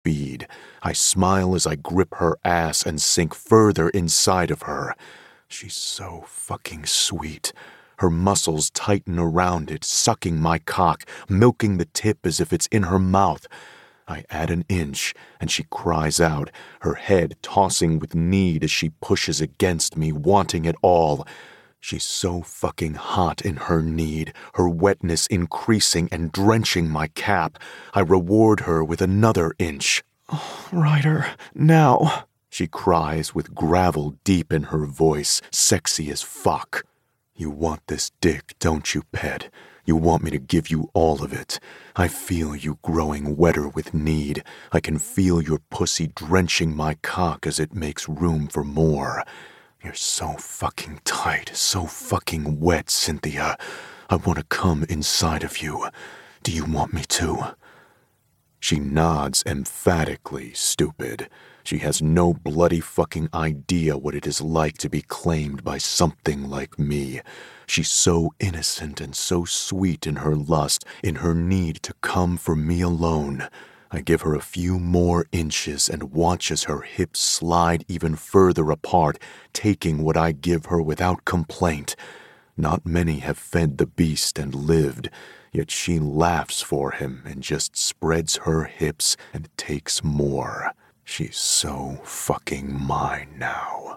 speed. I smile as I grip her ass and sink further inside of her. She's so fucking sweet. Her muscles tighten around it, sucking my cock, milking the tip as if it's in her mouth. I add an inch, and she cries out, her head tossing with need as she pushes against me, wanting it all. She's so fucking hot in her need, her wetness increasing and drenching my cap. I reward her with another inch. "Oh, Ryder, now," she cries with gravel deep in her voice, sexy as fuck. "You want this dick, don't you, pet? You want me to give you all of it. I feel you growing wetter with need. I can feel your pussy drenching my cock as it makes room for more. You're so fucking tight, so fucking wet, Cynthia. I want to come inside of you. Do you want me to?" She nods emphatically, stupid. She has no bloody fucking idea what it is like to be claimed by something like me. She's so innocent and so sweet in her lust, in her need to come for me alone. I give her a few more inches and watch as her hips slide even further apart, taking what I give her without complaint. Not many have fed the beast and lived, yet she laughs for him and just spreads her hips and takes more. She's so fucking mine now.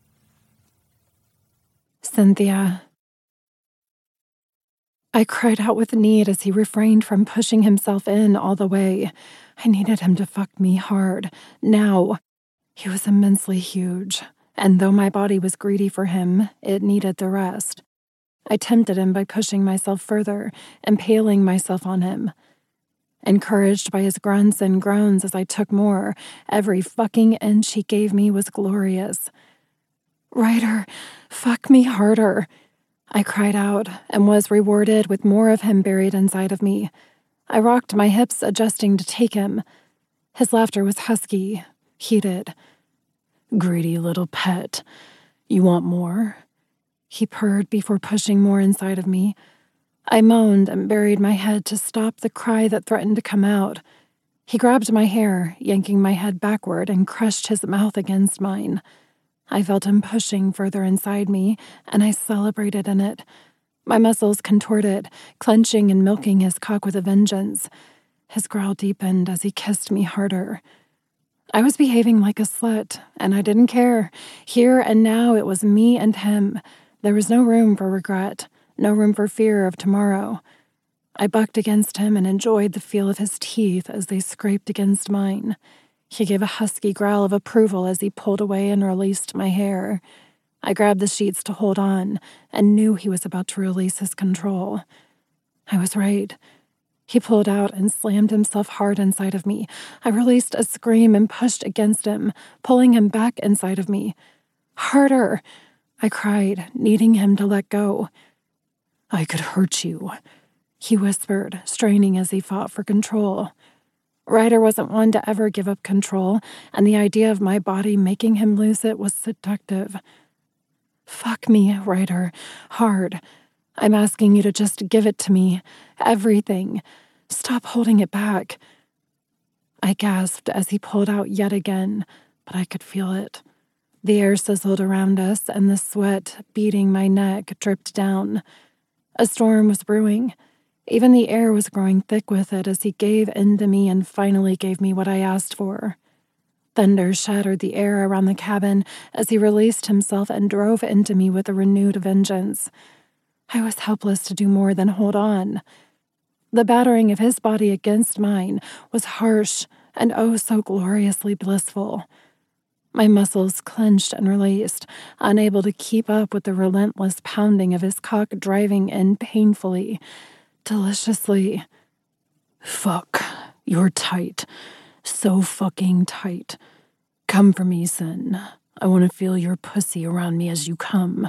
Cynthia. I cried out with need as he refrained from pushing himself in all the way. I needed him to fuck me hard. Now. He was immensely huge, and though my body was greedy for him, it needed the rest. I tempted him by pushing myself further, impaling myself on him. Encouraged by his grunts and groans as I took more, every fucking inch he gave me was glorious. "Ryder, fuck me harder," I cried out, and was rewarded with more of him buried inside of me. I rocked my hips, adjusting to take him. His laughter was husky, heated. "Greedy little pet. You want more?" He purred before pushing more inside of me. I moaned and buried my head to stop the cry that threatened to come out. He grabbed my hair, yanking my head backward, and crushed his mouth against mine. I felt him pushing further inside me, and I celebrated in it. My muscles contorted, clenching and milking his cock with a vengeance. His growl deepened as he kissed me harder. I was behaving like a slut, and I didn't care. Here and now it was me and him. There was no room for regret, no room for fear of tomorrow. I bucked against him and enjoyed the feel of his teeth as they scraped against mine. He gave a husky growl of approval as he pulled away and released my hair. I grabbed the sheets to hold on and knew he was about to release his control. I was right. He pulled out and slammed himself hard inside of me. I released a scream and pushed against him, pulling him back inside of me. "Harder!" I cried, needing him to let go. "I could hurt you," he whispered, straining as he fought for control. Ryder wasn't one to ever give up control, and the idea of my body making him lose it was seductive. "Fuck me, Ryder. Hard. I'm asking you to just give it to me. Everything. Stop holding it back." I gasped as he pulled out yet again, but I could feel it. The air sizzled around us, and the sweat beating my neck dripped down. A storm was brewing. Even the air was growing thick with it as he gave in to me and finally gave me what I asked for. Thunder shattered the air around the cabin as he released himself and drove into me with a renewed vengeance. I was helpless to do more than hold on. The battering of his body against mine was harsh and oh so gloriously blissful. My muscles clenched and released, unable to keep up with the relentless pounding of his cock driving in painfully, deliciously. "Fuck, you're tight. So fucking tight. Come for me, son. I want to feel your pussy around me as you come."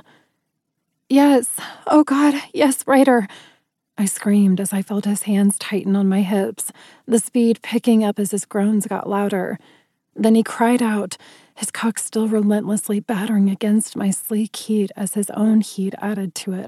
"Yes. Oh God, yes, Ryder." I screamed as I felt his hands tighten on my hips, the speed picking up as his groans got louder. Then he cried out, his cock still relentlessly battering against my sleek heat as his own heat added to it.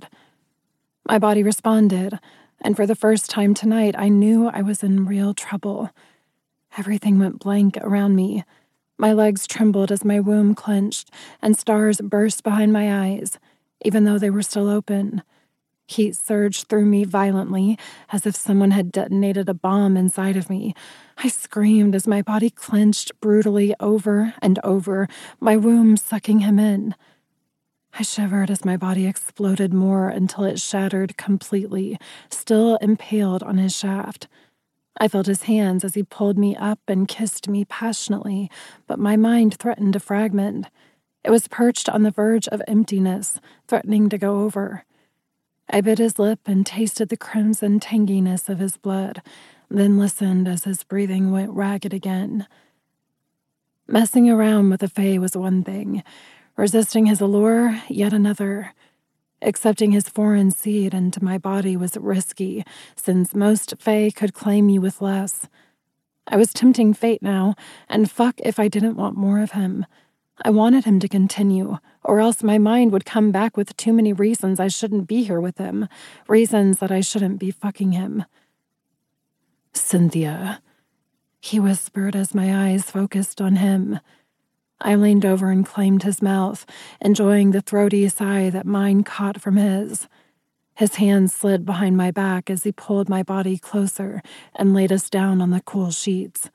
My body responded, and for the first time tonight, I knew I was in real trouble. Everything went blank around me. My legs trembled as my womb clenched, and stars burst behind my eyes, even though they were still open. Heat surged through me violently, as if someone had detonated a bomb inside of me. I screamed as my body clenched brutally over and over, my womb sucking him in. I shivered as my body exploded more until it shattered completely, still impaled on his shaft. I felt his hands as he pulled me up and kissed me passionately, but my mind threatened to fragment. It was perched on the verge of emptiness, threatening to go over. I bit his lip and tasted the crimson tanginess of his blood, then listened as his breathing went ragged again. Messing around with the Fae was one thing, resisting his allure, yet another. Accepting his foreign seed into my body was risky, since most Fae could claim me with less. I was tempting fate now, and fuck if I didn't want more of him. I wanted him to continue, or else my mind would come back with too many reasons I shouldn't be here with him, reasons that I shouldn't be fucking him. "Cynthia," he whispered as my eyes focused on him. I leaned over and claimed his mouth, enjoying the throaty sigh that mine caught from his. His hands slid behind my back as he pulled my body closer and laid us down on the cool sheets.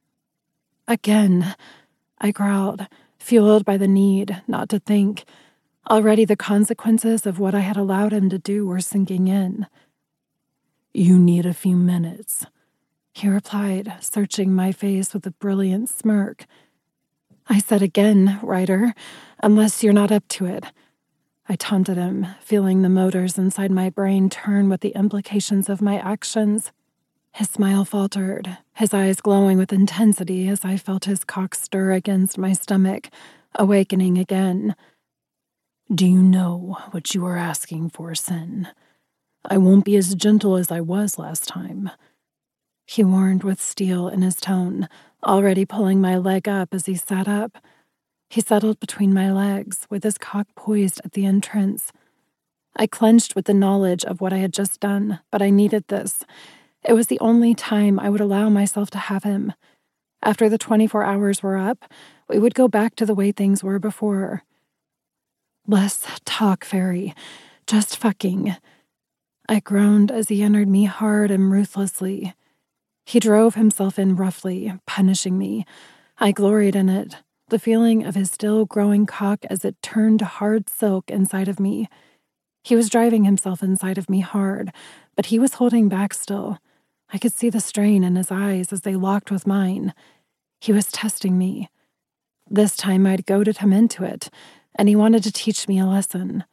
"Again," I growled, fueled by the need not to think. Already the consequences of what I had allowed him to do were sinking in. "You need a few minutes," he replied, searching my face with a brilliant smirk. "I said again, Ryder, unless you're not up to it." I taunted him, feeling the motors inside my brain turn with the implications of my actions. His smile faltered, his eyes glowing with intensity as I felt his cock stir against my stomach, awakening again. "Do you know what you are asking for, Sin? I won't be as gentle as I was last time," he warned with steel in his tone, already pulling my leg up as he sat up. He settled between my legs, with his cock poised at the entrance. I clenched with the knowledge of what I had just done, but I needed this. It was the only time I would allow myself to have him. After the 24 hours were up, we would go back to the way things were before. "Less talk, Fairy. Just fucking." I groaned as he entered me hard and ruthlessly. He drove himself in roughly, punishing me. I gloried in it, the feeling of his still growing cock as it turned to hard silk inside of me. He was driving himself inside of me hard, but he was holding back still. I could see the strain in his eyes as they locked with mine. He was testing me. This time I'd goaded him into it, and he wanted to teach me a lesson.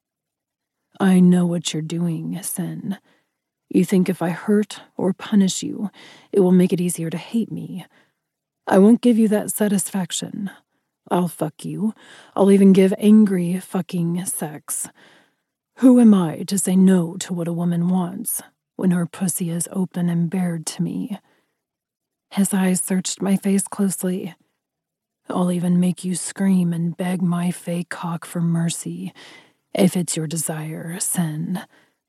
"I know what you're doing, Sin. You think if I hurt or punish you, it will make it easier to hate me. I won't give you that satisfaction. I'll fuck you. I'll even give angry fucking sex. Who am I to say no to what a woman wants when her pussy is open and bared to me?" His eyes searched my face closely. "I'll even make you scream and beg my fake cock for mercy, if it's your desire, Sin."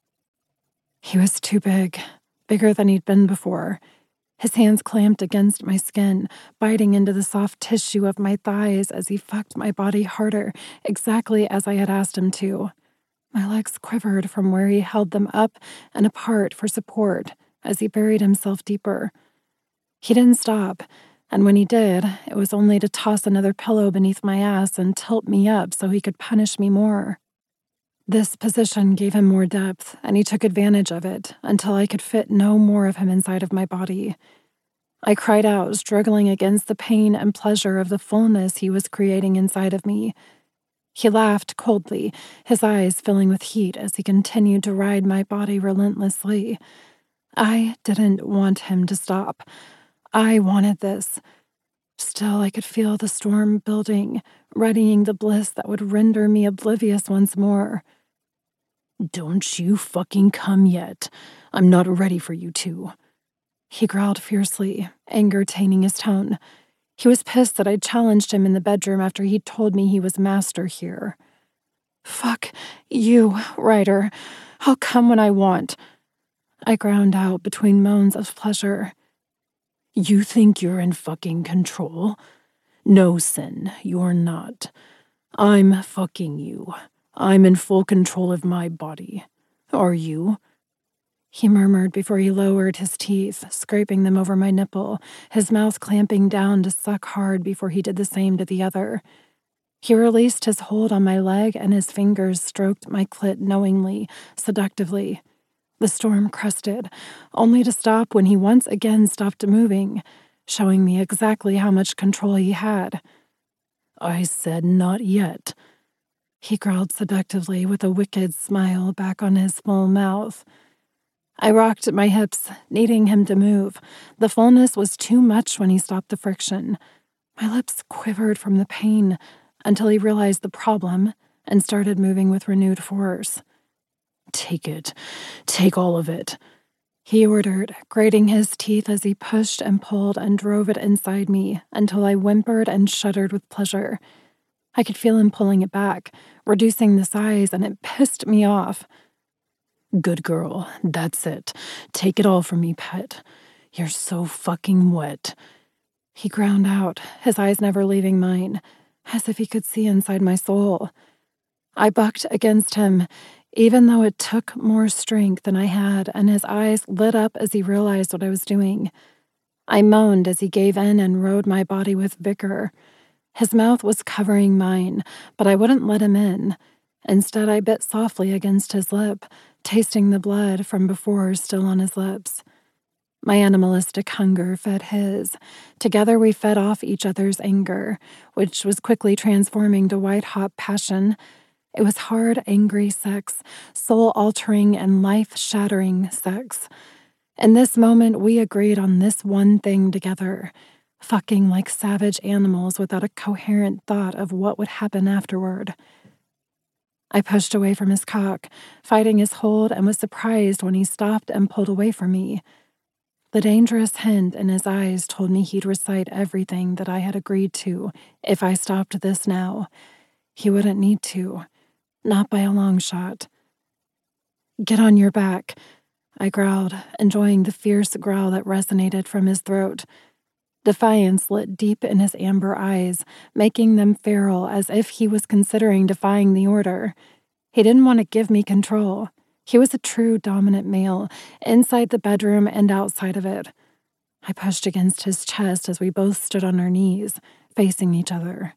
He was too big, bigger than he'd been before. His hands clamped against my skin, biting into the soft tissue of my thighs as he fucked my body harder, exactly as I had asked him to. My legs quivered from where he held them up and apart for support as he buried himself deeper. He didn't stop, and when he did, it was only to toss another pillow beneath my ass and tilt me up so he could punish me more. This position gave him more depth, and he took advantage of it until I could fit no more of him inside of my body. I cried out, struggling against the pain and pleasure of the fullness he was creating inside of me. He laughed coldly, his eyes filling with heat as he continued to ride my body relentlessly. I didn't want him to stop. I wanted this. Still, I could feel the storm building, readying the bliss that would render me oblivious once more. "Don't you fucking come yet. I'm not ready for you two," he growled fiercely, anger tainting his tone. He was pissed that I'd challenged him in the bedroom after he'd told me he was master here. "Fuck you, Ryder. I'll come when I want," I ground out between moans of pleasure. You think you're in fucking control? No, Sin, you're not. I'm fucking you. I'm in full control of my body. Are you? He murmured before he lowered his teeth, scraping them over my nipple, his mouth clamping down to suck hard before he did the same to the other. He released his hold on my leg and his fingers stroked my clit knowingly, seductively. The storm crested, only to stop when he once again stopped moving, showing me exactly how much control he had. I said not yet. He growled seductively with a wicked smile back on his full mouth. I rocked at my hips, needing him to move. The fullness was too much when he stopped the friction. My lips quivered from the pain until he realized the problem and started moving with renewed force. Take it. Take all of it, he ordered, grating his teeth as he pushed and pulled and drove it inside me until I whimpered and shuddered with pleasure. I could feel him pulling it back, reducing the size, and it pissed me off. Good girl, that's it. Take it all from me, pet. You're so fucking wet. He ground out, his eyes never leaving mine, as if he could see inside my soul. I bucked against him, even though it took more strength than I had, and his eyes lit up as he realized what I was doing. I moaned as he gave in and rode my body with vigor. His mouth was covering mine, but I wouldn't let him in. Instead, I bit softly against his lip, tasting the blood from before still on his lips. My animalistic hunger fed his. Together we fed off each other's anger, which was quickly transforming to white-hot passion. It was hard, angry sex, soul-altering and life-shattering sex. In this moment, we agreed on this one thing together, fucking like savage animals without a coherent thought of what would happen afterward. I pushed away from his cock, fighting his hold, and was surprised when he stopped and pulled away from me. The dangerous hint in his eyes told me he'd recite everything that I had agreed to if I stopped this now. He wouldn't need to. Not by a long shot. Get on your back, I growled, enjoying the fierce growl that resonated from his throat. Defiance lit deep in his amber eyes, making them feral as if he was considering defying the order. He didn't want to give me control. He was a true dominant male, inside the bedroom and outside of it. I pushed against his chest as we both stood on our knees, facing each other.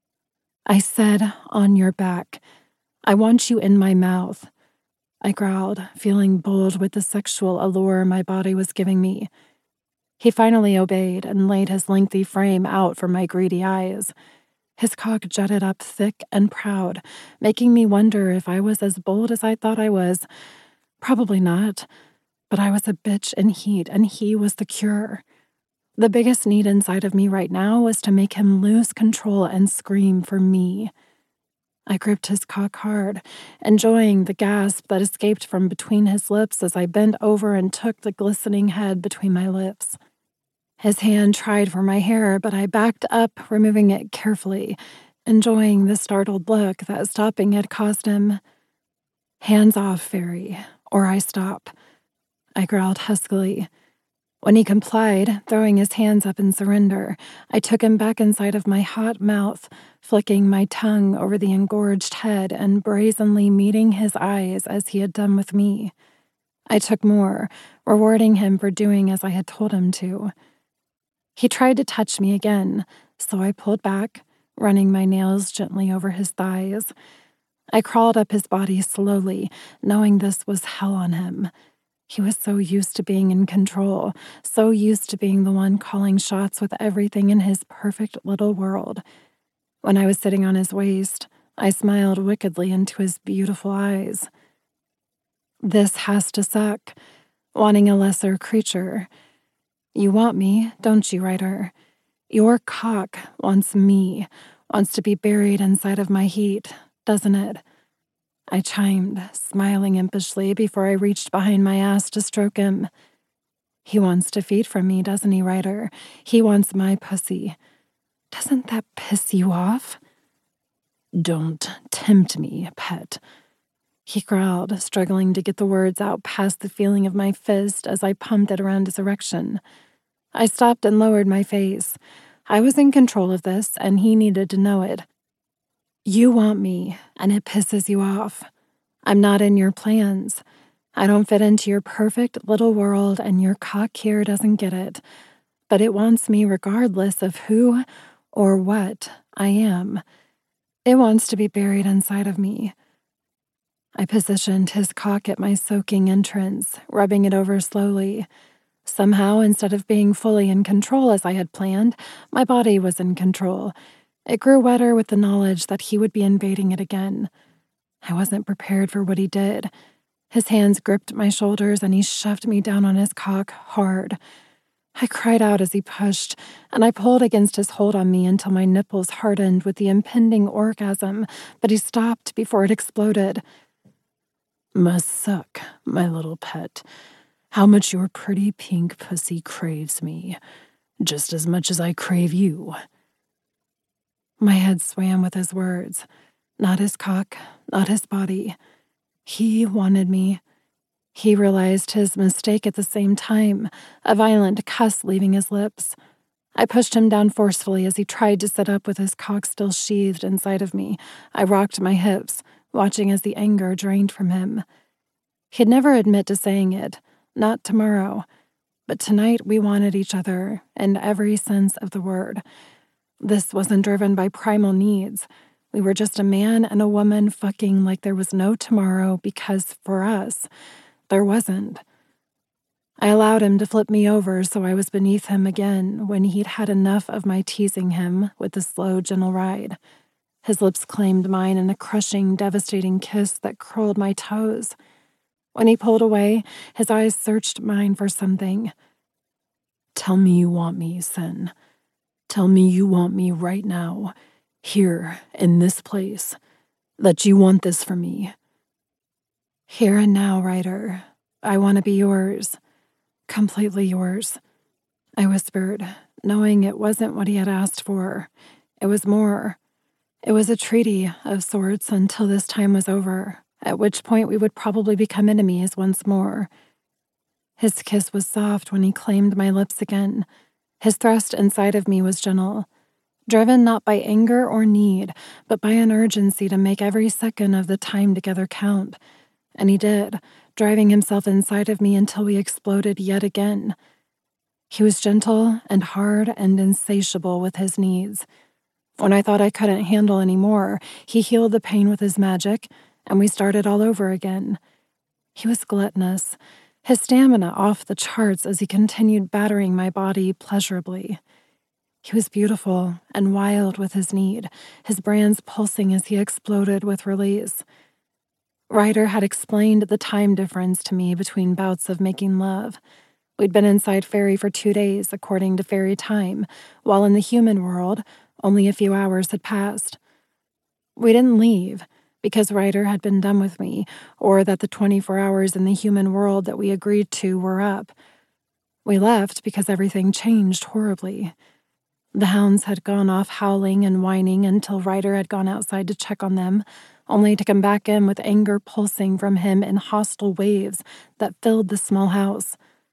I said, on your back. I want you in my mouth, I growled, feeling bold with the sexual allure my body was giving me. He finally obeyed and laid his lengthy frame out for my greedy eyes. His cock jutted up thick and proud, making me wonder if I was as bold as I thought I was. Probably not, but I was a bitch in heat, and he was the cure. The biggest need inside of me right now was to make him lose control and scream for me. I gripped his cock hard, enjoying the gasp that escaped from between his lips as I bent over and took the glistening head between my lips. His hand tried for my hair, but I backed up, removing it carefully, enjoying the startled look that stopping had caused him. Hands off, Fairy, or I stop, I growled huskily. When he complied, throwing his hands up in surrender, I took him back inside of my hot mouth, flicking my tongue over the engorged head and brazenly meeting his eyes as he had done with me. I took more, rewarding him for doing as I had told him to. He tried to touch me again, so I pulled back, running my nails gently over his thighs. I crawled up his body slowly, knowing this was hell on him. He was so used to being in control, so used to being the one calling shots with everything in his perfect little world. When I was sitting on his waist, I smiled wickedly into his beautiful eyes. This has to suck, wanting a lesser creature. You want me, don't you, Ryder? Your cock wants me, wants to be buried inside of my heat, doesn't it? I chimed, smiling impishly before I reached behind my ass to stroke him. He wants to feed from me, doesn't he, Ryder? He wants my pussy. Doesn't that piss you off? Don't tempt me, pet, he growled, struggling to get the words out past the feeling of my fist as I pumped it around his erection. I stopped and lowered my face. I was in control of this, and he needed to know it. You want me, and it pisses you off. I'm not in your plans. I don't fit into your perfect little world, and your cock here doesn't get it. But it wants me regardless of who or what I am. It wants to be buried inside of me. I positioned his cock at my soaking entrance, rubbing it over slowly. Somehow, instead of being fully in control as I had planned, my body was in control. It grew wetter with the knowledge that he would be invading it again. I wasn't prepared for what he did. His hands gripped my shoulders and he shoved me down on his cock hard. I cried out as he pushed, and I pulled against his hold on me until my nipples hardened with the impending orgasm, but he stopped before it exploded. Must suck, my little pet. How much your pretty pink pussy craves me, just as much as I crave you. My head swam with his words. Not his cock, not his body. He wanted me. He realized his mistake at the same time, a violent cuss leaving his lips. I pushed him down forcefully as he tried to sit up with his cock still sheathed inside of me. I rocked my hips, watching as the anger drained from him. He'd never admit to saying it, not tomorrow. But tonight we wanted each other, in every sense of the word. This wasn't driven by primal needs. We were just a man and a woman fucking like there was no tomorrow because, for us, there wasn't. I allowed him to flip me over so I was beneath him again when he'd had enough of my teasing him with the slow, gentle ride. His lips claimed mine in a crushing, devastating kiss that curled my toes. When he pulled away, his eyes searched mine for something. Tell me you want me, Sin. Tell me you want me right now, here, in this place, that you want this for me. Here and now, Ryder. I want to be yours. Completely yours. I whispered, knowing it wasn't what he had asked for. It was more. It was a treaty of sorts until this time was over, at which point we would probably become enemies once more. His kiss was soft when he claimed my lips again. His thrust inside of me was gentle, driven not by anger or need, but by an urgency to make every second of the time together count. And he did, driving himself inside of me until we exploded yet again. He was gentle and hard and insatiable with his needs. When I thought I couldn't handle any more, he healed the pain with his magic, and we started all over again. He was gluttonous, his stamina off the charts as he continued battering my body pleasurably. He was beautiful and wild with his need, his brands pulsing as he exploded with release. Ryder had explained the time difference to me between bouts of making love. We'd been inside Fairy for 2 days, according to Fairy time, while in the human world, only a few hours had passed. We didn't leave, because Ryder had been done with me, or that the 24 hours in the human world that we agreed to were up. We left because everything changed horribly. The hounds had gone off howling and whining until Ryder had gone outside to check on them, only to come back in with anger pulsing from him in hostile waves that filled the small house.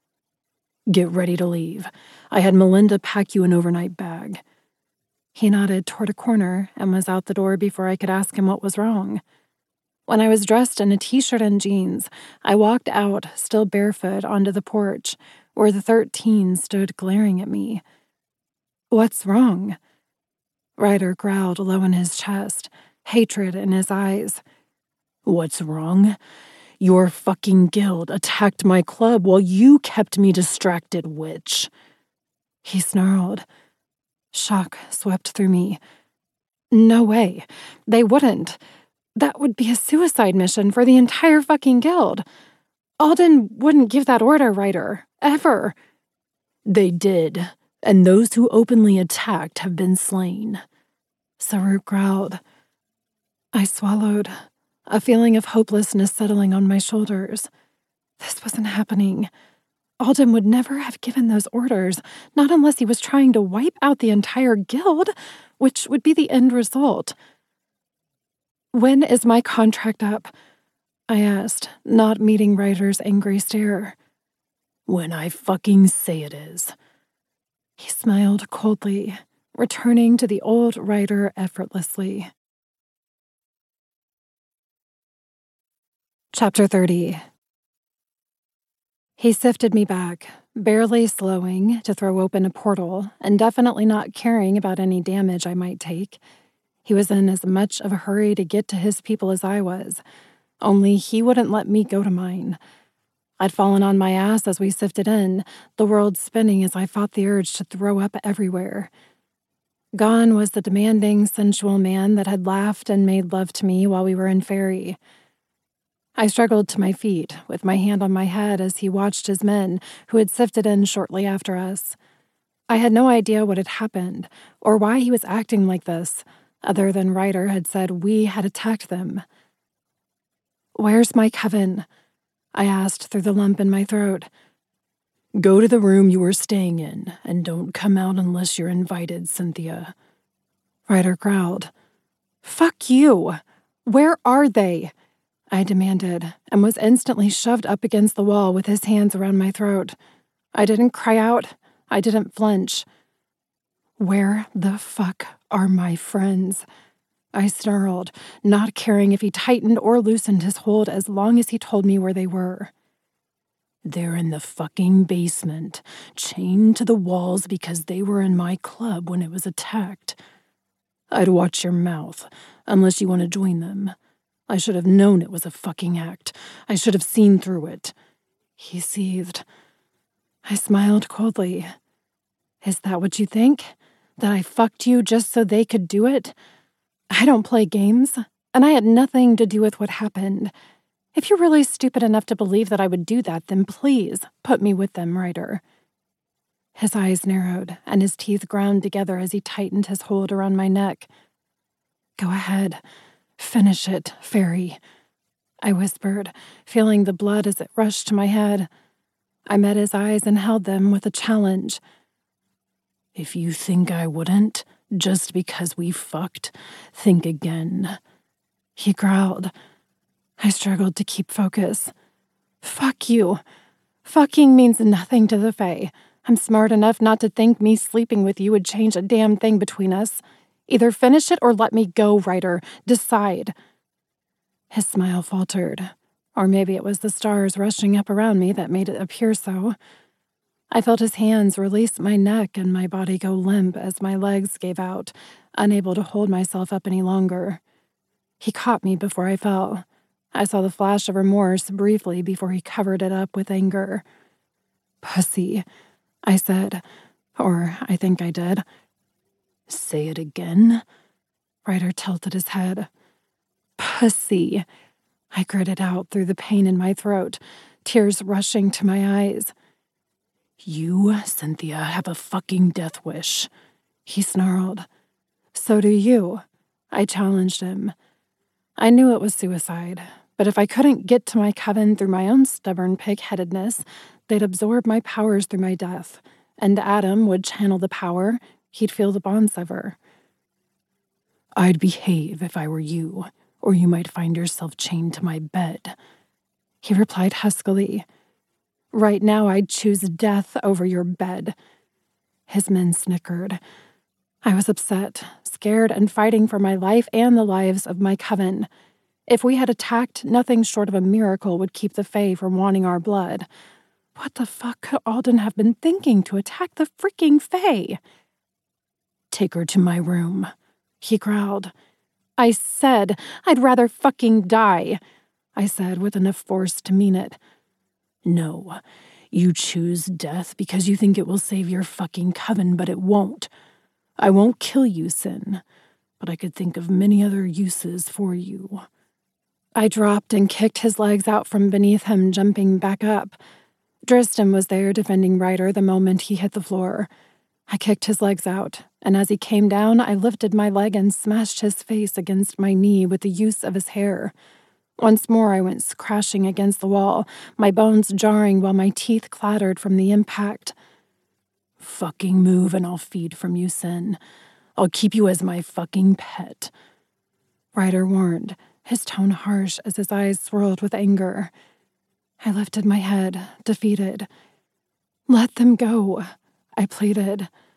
Get ready to leave. I had Melinda pack you an overnight bag. He nodded toward a corner and was out the door before I could ask him what was wrong. When I was dressed in a t-shirt and jeans, I walked out, still barefoot, onto the porch, where the 13 stood glaring at me. What's wrong? Ryder growled low in his chest, hatred in his eyes. What's wrong? Your fucking guild attacked my club while you kept me distracted, witch. He snarled. Shock swept through me. No way. They wouldn't. That would be a suicide mission for the entire fucking guild. Alden wouldn't give that order, Ryder. Ever. They did, and those who openly attacked have been slain. Saruk growled. I swallowed, a feeling of hopelessness settling on my shoulders. This wasn't happening. Alden would never have given those orders, not unless he was trying to wipe out the entire guild, which would be the end result. When is my contract up? I asked, not meeting Ryder's angry stare. When I fucking say it is. He smiled coldly, returning to the old Ryder effortlessly. Chapter 30. He sifted me back, barely slowing to throw open a portal and definitely not caring about any damage I might take. He was in as much of a hurry to get to his people as I was, only he wouldn't let me go to mine. I'd fallen on my ass as we sifted in, the world spinning as I fought the urge to throw up everywhere. Gone was the demanding, sensual man that had laughed and made love to me while we were in Ferry. I struggled to my feet, with my hand on my head as he watched his men, who had sifted in shortly after us. I had no idea what had happened, or why he was acting like this, other than Ryder had said we had attacked them. "Where's my coven?" I asked through the lump in my throat. "Go to the room you were staying in, and don't come out unless you're invited, Cynthia," Ryder growled. "Fuck you! Where are they?" I demanded, and was instantly shoved up against the wall with his hands around my throat. I didn't cry out. I didn't flinch. "Where the fuck are my friends?" I snarled, not caring if he tightened or loosened his hold as long as he told me where they were. "They're in the fucking basement, chained to the walls because they were in my club when it was attacked. I'd watch your mouth, unless you want to join them. I should have known it was a fucking act. I should have seen through it," he seethed. I smiled coldly. "Is that what you think? That I fucked you just so they could do it? I don't play games, and I had nothing to do with what happened. If you're really stupid enough to believe that I would do that, then please put me with them, Ryder." His eyes narrowed, and his teeth ground together as he tightened his hold around my neck. "Go ahead. Finish it, Ferry," I whispered, feeling the blood as it rushed to my head. I met his eyes and held them with a challenge. "If you think I wouldn't, just because we fucked, think again," he growled. I struggled to keep focus. "Fuck you. Fucking means nothing to the Fae. I'm smart enough not to think me sleeping with you would change a damn thing between us. Either finish it or let me go, Ryder. Decide." His smile faltered. Or maybe it was the stars rushing up around me that made it appear so. I felt his hands release my neck and my body go limp as my legs gave out, unable to hold myself up any longer. He caught me before I fell. I saw the flash of remorse briefly before he covered it up with anger. "Pussy," I said. Or I think I did. "Say it again?" Ryder tilted his head. "Pussy," I gritted out through the pain in my throat, tears rushing to my eyes. "You, Cynthia, have a fucking death wish," he snarled. "So do you," I challenged him. I knew it was suicide, but if I couldn't get to my coven through my own stubborn pig-headedness, they'd absorb my powers through my death, and Adam would channel the power. He'd feel the bond sever. "I'd behave if I were you, or you might find yourself chained to my bed," he replied huskily. "Right now I'd choose death over your bed." His men snickered. I was upset, scared, and fighting for my life and the lives of my coven. If we had attacked, nothing short of a miracle would keep the Fae from wanting our blood. What the fuck could Alden have been thinking to attack the freaking Fae? "Take her to my room," he growled. "I said I'd rather fucking die," I said with enough force to mean it. "No, you choose death because you think it will save your fucking coven, but it won't. I won't kill you, Sin, but I could think of many other uses for you." I dropped and kicked his legs out from beneath him, jumping back up. Driston was there defending Ryder the moment he hit the floor. I kicked his legs out, and as he came down, I lifted my leg and smashed his face against my knee with the use of his hair. Once more I went crashing against the wall, my bones jarring while my teeth clattered from the impact. "Fucking move and I'll feed from you, Sin. I'll keep you as my fucking pet," Ryder warned, his tone harsh as his eyes swirled with anger. I lifted my head, defeated. "Let them go," I pleaded.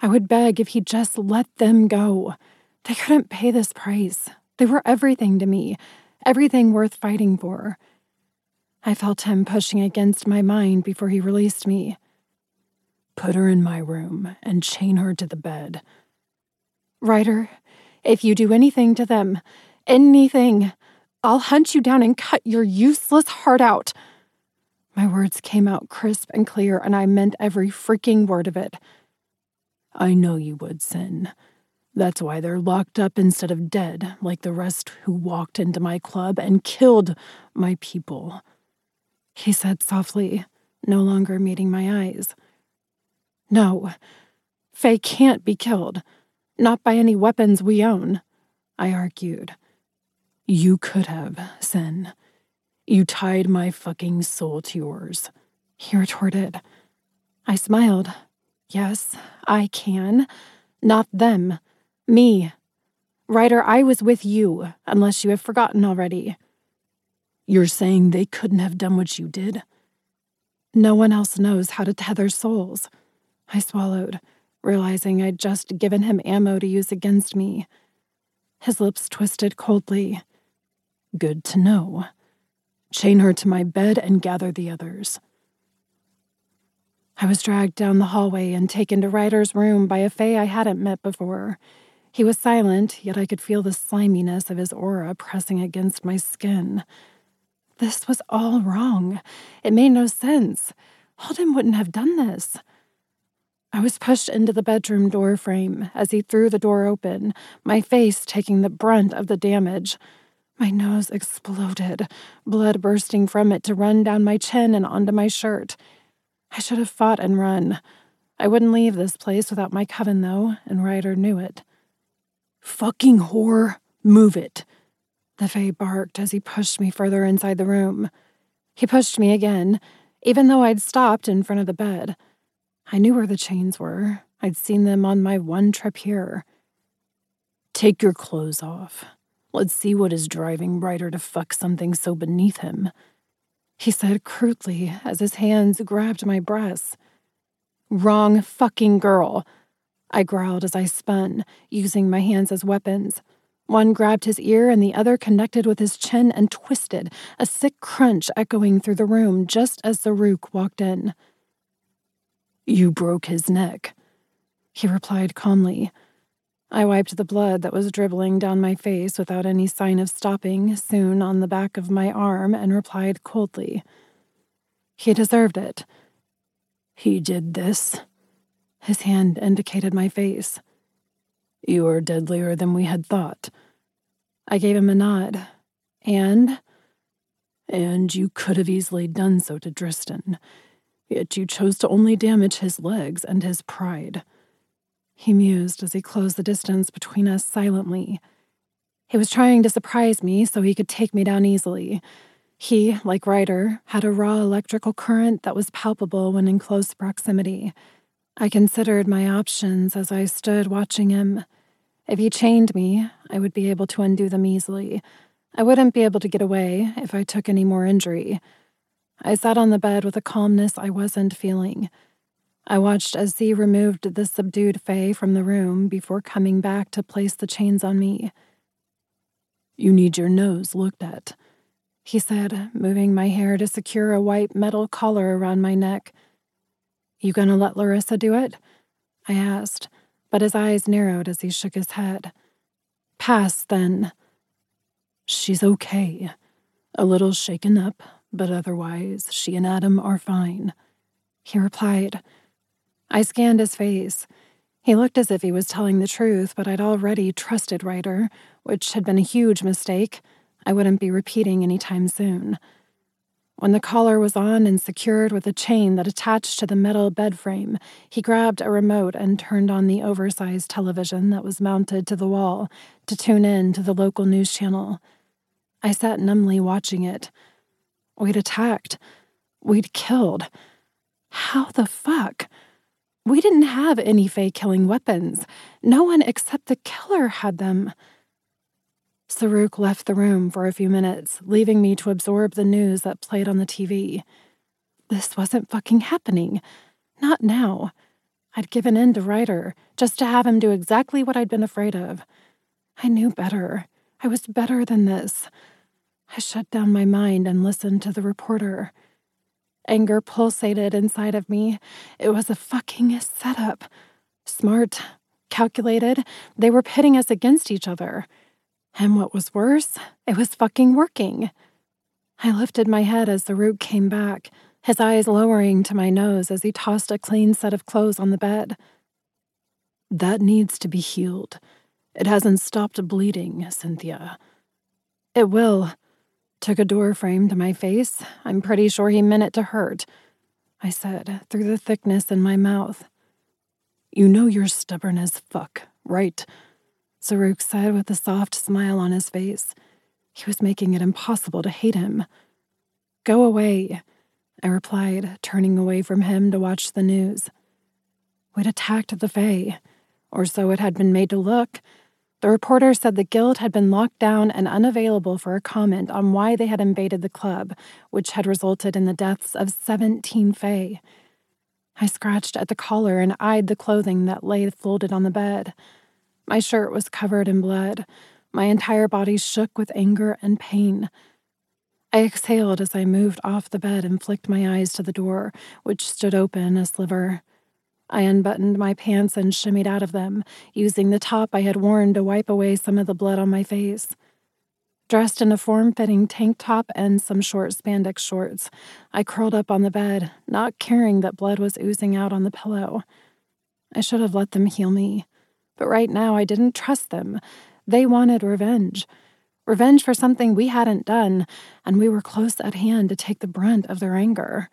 I would beg if he'd just let them go. They couldn't pay this price. They were everything to me, everything worth fighting for. I felt him pushing against my mind before he released me. Put her in my room and chain her to the bed. Ryder, if you do anything to them, anything, I'll hunt you down and cut your useless heart out. My words came out crisp and clear, and I meant every freaking word of it. I know you would, Sin. That's why they're locked up instead of dead, like the rest who walked into my club and killed my people, he said softly, no longer meeting my eyes. No, Faye can't be killed. Not by any weapons we own, I argued. You could have, Sin. You tied my fucking soul to yours, he retorted. I smiled. Yes, I can. Not them. Me. Ryder, I was with you, unless you have forgotten already. You're saying they couldn't have done what you did? No one else knows how to tether souls. I swallowed, realizing I'd just given him ammo to use against me. His lips twisted coldly. Good to know. Chain her to my bed and gather the others. I was dragged down the hallway and taken to Ryder's room by a Faye I hadn't met before. He was silent, yet I could feel the sliminess of his aura pressing against my skin. This was all wrong. It made no sense. Holden wouldn't have done this. I was pushed into the bedroom door frame as he threw the door open, my face taking the brunt of the damage. My nose exploded, blood bursting from it to run down my chin and onto my shirt. I should have fought and run. I wouldn't leave this place without my coven, though, and Ryder knew it. Fucking whore, move it, the Fae barked as he pushed me further inside the room. He pushed me again, even though I'd stopped in front of the bed. I knew where the chains were. I'd seen them on my one trip here. Take your clothes off. Let's see what is driving Ryder to fuck something so beneath him, he said crudely as his hands grabbed my breasts. Wrong fucking girl, I growled as I spun, using my hands as weapons. One grabbed his ear and the other connected with his chin and twisted, a sick crunch echoing through the room just as Zaruk walked in. You broke his neck, he replied calmly. I wiped the blood that was dribbling down my face without any sign of stopping soon on the back of my arm and replied coldly. He deserved it. He did this. His hand indicated my face. You are deadlier than we had thought. I gave him a nod. And you could have easily done so to Dristan. Yet you chose to only damage his legs and his pride. He mused as he closed the distance between us silently. He was trying to surprise me so he could take me down easily. He, like Ryder, had a raw electrical current that was palpable when in close proximity. I considered my options as I stood watching him. If he chained me, I would be able to undo them easily. I wouldn't be able to get away if I took any more injury. I sat on the bed with a calmness I wasn't feeling. I watched as Z removed the subdued Fae from the room before coming back to place the chains on me. You need your nose looked at, he said, moving my hair to secure a white metal collar around my neck. You gonna let Larissa do it? I asked, but his eyes narrowed as he shook his head. Pass, then. She's okay. A little shaken up, but otherwise she and Adam are fine, he replied. I scanned his face. He looked as if he was telling the truth, but I'd already trusted Ryder, which had been a huge mistake. I wouldn't be repeating any time soon. When the collar was on and secured with a chain that attached to the metal bed frame, he grabbed a remote and turned on the oversized television that was mounted to the wall to tune in to the local news channel. I sat numbly watching it. We'd attacked. We'd killed. How the fuck? We didn't have any Fae killing weapons. No one except the killer had them. Zaruk left the room for a few minutes, leaving me to absorb the news that played on the TV. This wasn't fucking happening. Not now. I'd given in to Ryder just to have him do exactly what I'd been afraid of. I knew better. I was better than this. I shut down my mind and listened to the reporter. Anger pulsated inside of me. It was a fucking setup. Smart, calculated, they were pitting us against each other. And what was worse, it was fucking working. I lifted my head as Zaruk came back, his eyes lowering to my nose as he tossed a clean set of clothes on the bed. "That needs to be healed. It hasn't stopped bleeding, Cynthia." "It will." Took a door frame to my face. I'm pretty sure he meant it to hurt, I said, through the thickness in my mouth. "You know you're stubborn as fuck, right?" Zaruk said with a soft smile on his face. He was making it impossible to hate him. "Go away," I replied, turning away from him to watch the news. We'd attacked the Fae, or so it had been made to look. The reporter said the guild had been locked down and unavailable for a comment on why they had invaded the club, which had resulted in the deaths of 17 Fae. I scratched at the collar and eyed the clothing that lay folded on the bed. My shirt was covered in blood. My entire body shook with anger and pain. I exhaled as I moved off the bed and flicked my eyes to the door, which stood open a sliver. I unbuttoned my pants and shimmied out of them, using the top I had worn to wipe away some of the blood on my face. Dressed in a form-fitting tank top and some short spandex shorts, I curled up on the bed, not caring that blood was oozing out on the pillow. I should have let them heal me, but right now I didn't trust them. They wanted revenge. Revenge for something we hadn't done, and we were close at hand to take the brunt of their anger.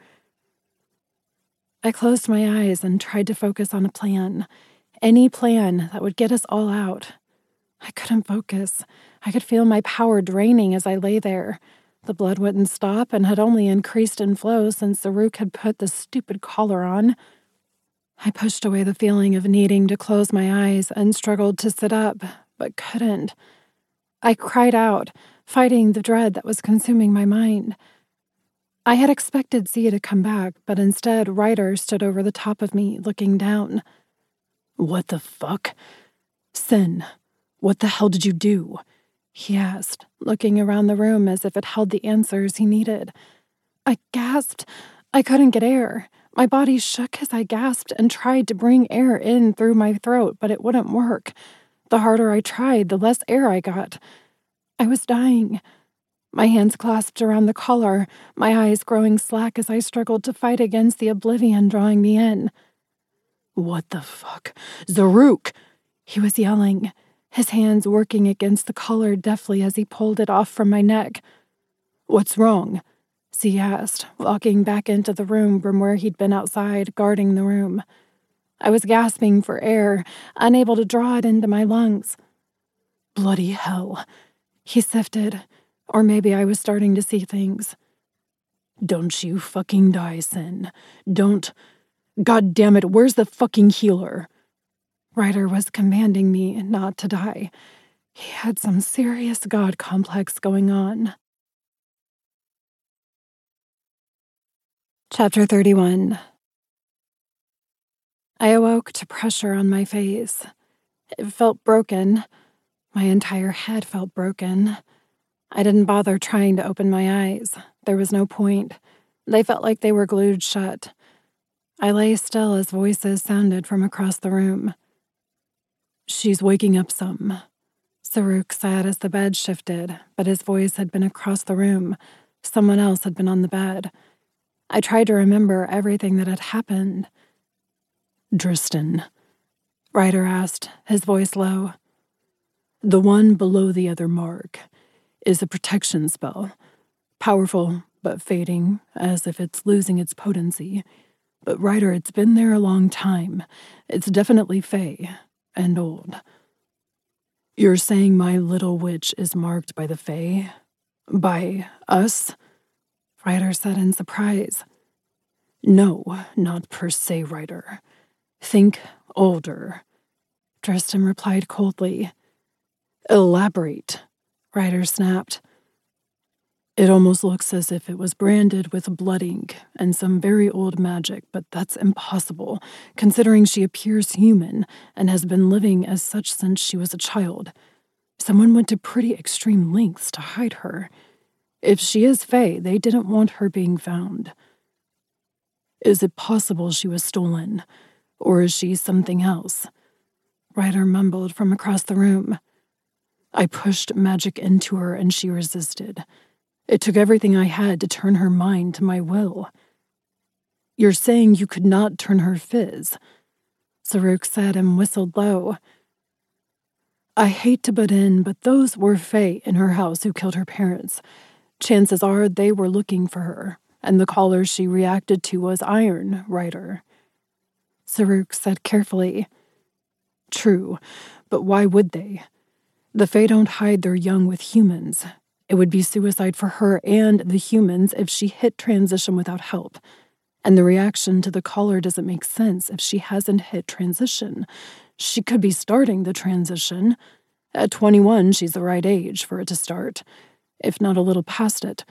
I closed my eyes and tried to focus on a plan. Any plan that would get us all out. I couldn't focus. I could feel my power draining as I lay there. The blood wouldn't stop and had only increased in flow since Zaruk had put the stupid collar on. I pushed away the feeling of needing to close my eyes and struggled to sit up, but couldn't. I cried out, fighting the dread that was consuming my mind. I had expected Zia to come back, but instead Ryder stood over the top of me, looking down. "What the fuck? Sin, what the hell did you do?" he asked, looking around the room as if it held the answers he needed. I gasped. I couldn't get air. My body shook as I gasped and tried to bring air in through my throat, but it wouldn't work. The harder I tried, the less air I got. I was dying. My hands clasped around the collar, my eyes growing slack as I struggled to fight against the oblivion drawing me in. "What the fuck? Zaruk!" he was yelling, his hands working against the collar deftly as he pulled it off from my neck. "What's wrong?" Z asked, walking back into the room from where he'd been outside, guarding the room. I was gasping for air, unable to draw it into my lungs. "Bloody hell," he sifted. Or maybe I was starting to see things. "Don't you fucking die, Sin. Don't. God damn it, where's the fucking healer?" Ryder was commanding me not to die. He had some serious God complex going on. Chapter 31. I awoke to pressure on my face. It felt broken. My entire head felt broken. I didn't bother trying to open my eyes. There was no point. They felt like they were glued shut. I lay still as voices sounded from across the room. "She's waking up some," Zaruk said as the bed shifted, but his voice had been across the room. Someone else had been on the bed. I tried to remember everything that had happened. "Dristan," Ryder asked, his voice low. "The one below the other mark is a protection spell. Powerful, but fading, as if it's losing its potency. But Ryder, it's been there a long time. It's definitely Fae, and old." "You're saying my little witch is marked by the Fae? By us?" Ryder said in surprise. "No, not per se, Ryder. Think older," Dristan replied coldly. "Elaborate," Ryder snapped. It almost looks as if it was branded with blood ink and some very old magic, but that's impossible, considering she appears human and has been living as such since she was a child. Someone went to pretty extreme lengths to hide her. If she is Fae, they didn't want her being found. Is it possible she was stolen? Or is she something else? Ryder mumbled from across the room. I pushed magic into her and she resisted. It took everything I had to turn her mind to my will. You're saying you could not turn her fizz? Saruk said and whistled low. I hate to butt in, but those were Fae in her house who killed her parents. Chances are they were looking for her, and the caller she reacted to was Iron, Ryder. Saruk said carefully. True, but why would they? The Fae don't hide their young with humans. It would be suicide for her and the humans if she hit transition without help. And the reaction to the caller doesn't make sense if she hasn't hit transition. She could be starting the transition. At 21, she's the right age for it to start, if not a little past it.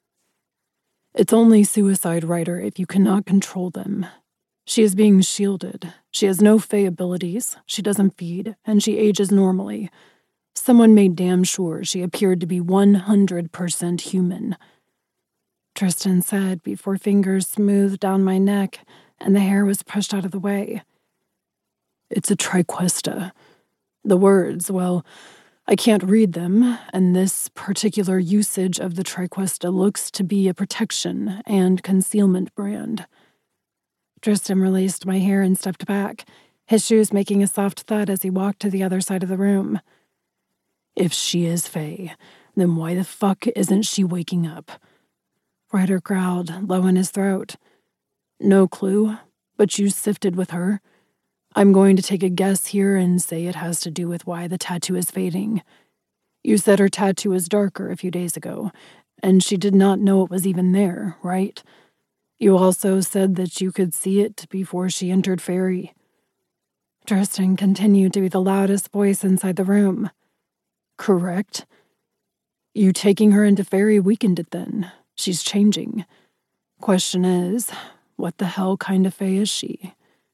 It's only suicide, Ryder, if you cannot control them. She is being shielded. She has no Fae abilities, she doesn't feed, and she ages normally. Someone made damn sure she appeared to be 100% human. Tristan said before fingers smoothed down my neck and the hair was pushed out of the way. It's a triquesta. The words, well, I can't read them, and this particular usage of the triquesta looks to be a protection and concealment brand. Tristan released my hair and stepped back, his shoes making a soft thud as he walked to the other side of the room. If she is Fae, then why the fuck isn't she waking up? Ryder growled, low in his throat. No clue, but you sifted with her. I'm going to take a guess here and say it has to do with why the tattoo is fading. You said her tattoo was darker a few days ago, and she did not know it was even there, right? You also said that you could see it before she entered Fairy. Tristan continued to be the loudest voice inside the room. Correct. You taking her into Fairy weakened it then. She's changing. Question is, what the hell kind of Fae is she?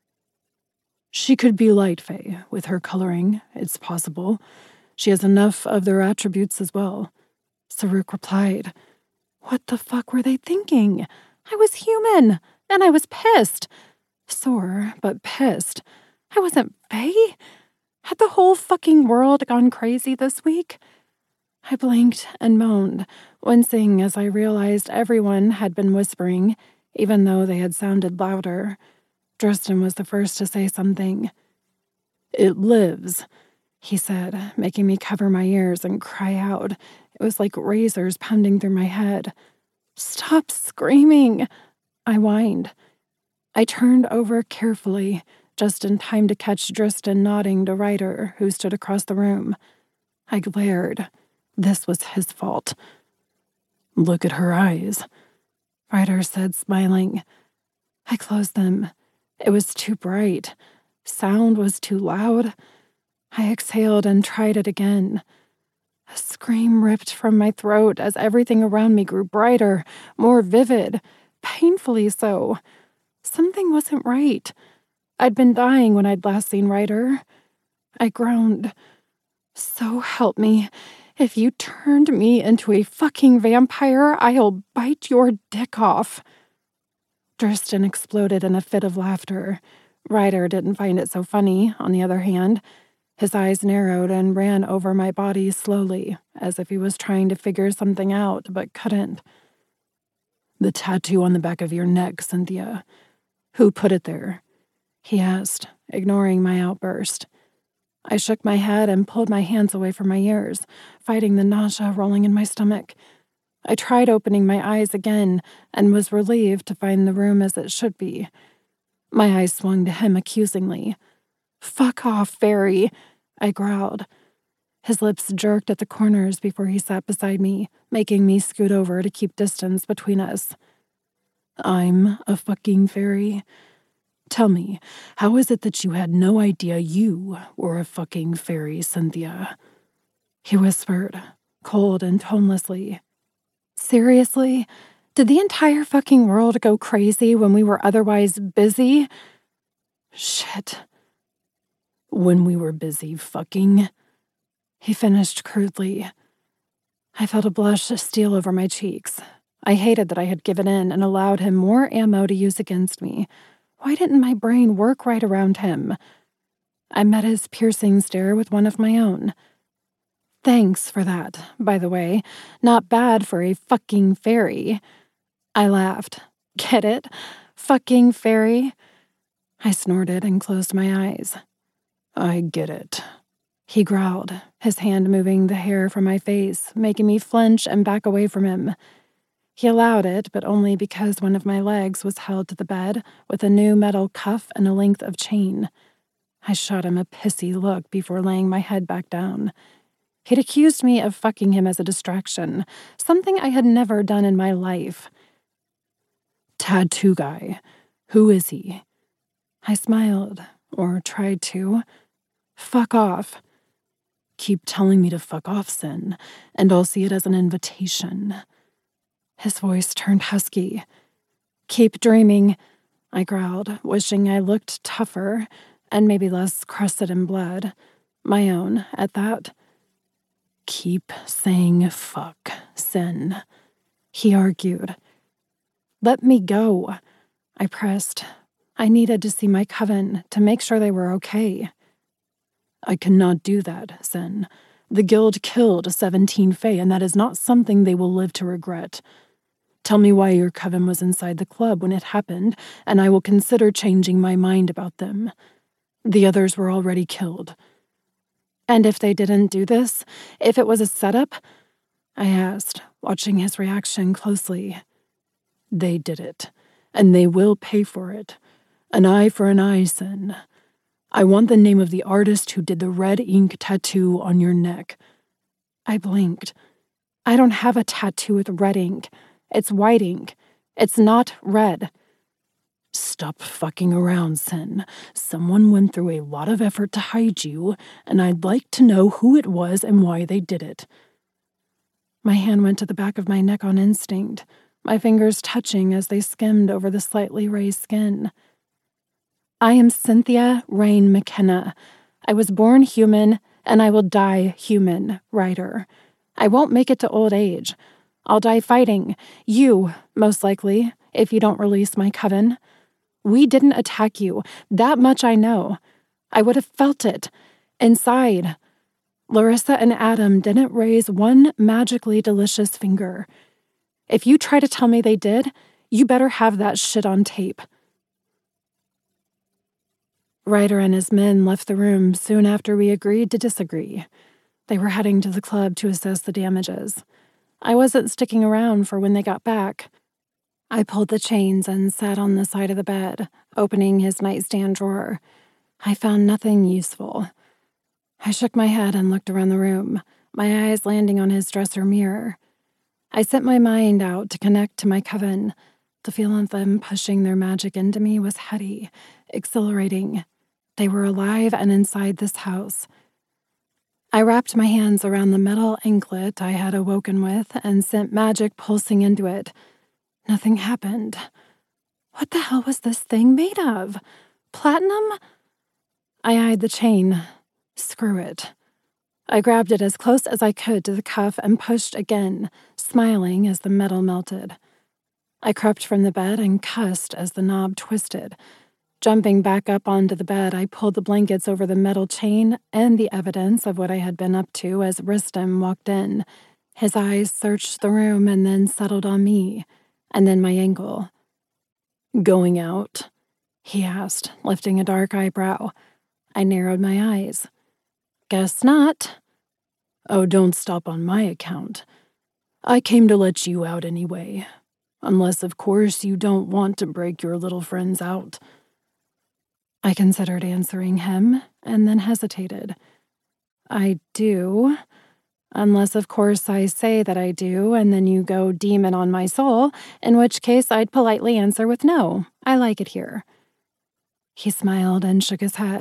She could be light Fae, with her coloring, it's possible. She has enough of their attributes as well. Saruk replied. What the fuck were they thinking? I was human, and I was pissed. Sore, but pissed. I wasn't Fae. Had the whole fucking world gone crazy this week? I blinked and moaned, wincing as I realized everyone had been whispering, even though they had sounded louder. Tristan was the first to say something. It lives, he said, making me cover my ears and cry out. It was like razors pounding through my head. Stop screaming, I whined. I turned over carefully, just in time to catch Tristan nodding to Ryder, who stood across the room. I glared. This was his fault. Look at her eyes, Ryder said, smiling. I closed them. It was too bright. Sound was too loud. I exhaled and tried it again. A scream ripped from my throat as everything around me grew brighter, more vivid, painfully so. Something wasn't right. I'd been dying when I'd last seen Ryder. I groaned. So help me. If you turned me into a fucking vampire, I'll bite your dick off. Tristan exploded in a fit of laughter. Ryder didn't find it so funny, on the other hand. His eyes narrowed and ran over my body slowly, as if he was trying to figure something out, but couldn't. The tattoo on the back of your neck, Cynthia. Who put it there? He asked, ignoring my outburst. I shook my head and pulled my hands away from my ears, fighting the nausea rolling in my stomach. I tried opening my eyes again and was relieved to find the room as it should be. My eyes swung to him accusingly. Fuck off, Fairy, I growled. His lips jerked at the corners before he sat beside me, making me scoot over to keep distance between us. I'm a fucking fairy. Tell me, how is it that you had no idea you were a fucking fairy, Cynthia? He whispered, cold and tonelessly. Seriously? Did the entire fucking world go crazy when we were otherwise busy? Shit. When we were busy fucking, he finished crudely. I felt a blush steal over my cheeks. I hated that I had given in and allowed him more ammo to use against me. Why didn't my brain work right around him? I met his piercing stare with one of my own. Thanks for that, by the way. Not bad for a fucking fairy. I laughed. Get it? Fucking fairy? I snorted and closed my eyes. I get it. He growled, his hand moving the hair from my face, making me flinch and back away from him. He allowed it, but only because one of my legs was held to the bed with a new metal cuff and a length of chain. I shot him a pissy look before laying my head back down. He'd accused me of fucking him as a distraction, something I had never done in my life. Tattoo guy. Who is he? I smiled, or tried to. Fuck off. Keep telling me to fuck off, Sin, and I'll see it as an invitation. His voice turned husky. Keep dreaming, I growled, wishing I looked tougher and maybe less crusted in blood. My own, at that. Keep saying fuck, Sin, he argued. Let me go, I pressed. I needed to see my coven to make sure they were okay. I cannot do that, Sin. The guild killed 17 Fae, and that is not something they will live to regret. Tell me why your coven was inside the club when it happened, and I will consider changing my mind about them. The others were already killed. And if they didn't do this, if it was a setup? I asked, watching his reaction closely. They did it, and they will pay for it. An eye for an eye, Sin. I want the name of the artist who did the red ink tattoo on your neck. I blinked. I don't have a tattoo with red ink. It's white ink. It's not red. Stop fucking around, Sin. Someone went through a lot of effort to hide you, and I'd like to know who it was and why they did it. My hand went to the back of my neck on instinct, my fingers touching as they skimmed over the slightly raised skin. I am Cynthia Rain McKenna. I was born human, and I will die human, Ryder. I won't make it to old age. I'll die fighting. You, most likely, if you don't release my coven. We didn't attack you. That much I know. I would have felt it. Inside. Larissa and Adam didn't raise one magically delicious finger. If you try to tell me they did, you better have that shit on tape. Ryder and his men left the room soon after we agreed to disagree. They were heading to the club to assess the damages. I wasn't sticking around for when they got back. I pulled the chains and sat on the side of the bed, opening his nightstand drawer. I found nothing useful. I shook my head and looked around the room, my eyes landing on his dresser mirror. I sent my mind out to connect to my coven. The feel of them pushing their magic into me was heady, exhilarating. They were alive and inside this house. I wrapped my hands around the metal anklet I had awoken with and sent magic pulsing into it. Nothing happened. What the hell was this thing made of? Platinum? I eyed the chain. Screw it. I grabbed it as close as I could to the cuff and pushed again, smiling as the metal melted. I crept from the bed and cussed as the knob twisted. Jumping back up onto the bed, I pulled the blankets over the metal chain and the evidence of what I had been up to as Ristam walked in. His eyes searched the room and then settled on me, and then my ankle. Going out? He asked, lifting a dark eyebrow. I narrowed my eyes. Guess not. Oh, don't stop on my account. I came to let you out anyway. Unless, of course, you don't want to break your little friends out. I considered answering him, and then hesitated. I do. Unless, of course, I say that I do, and then you go demon on my soul, in which case I'd politely answer with no. I like it here. He smiled and shook his head,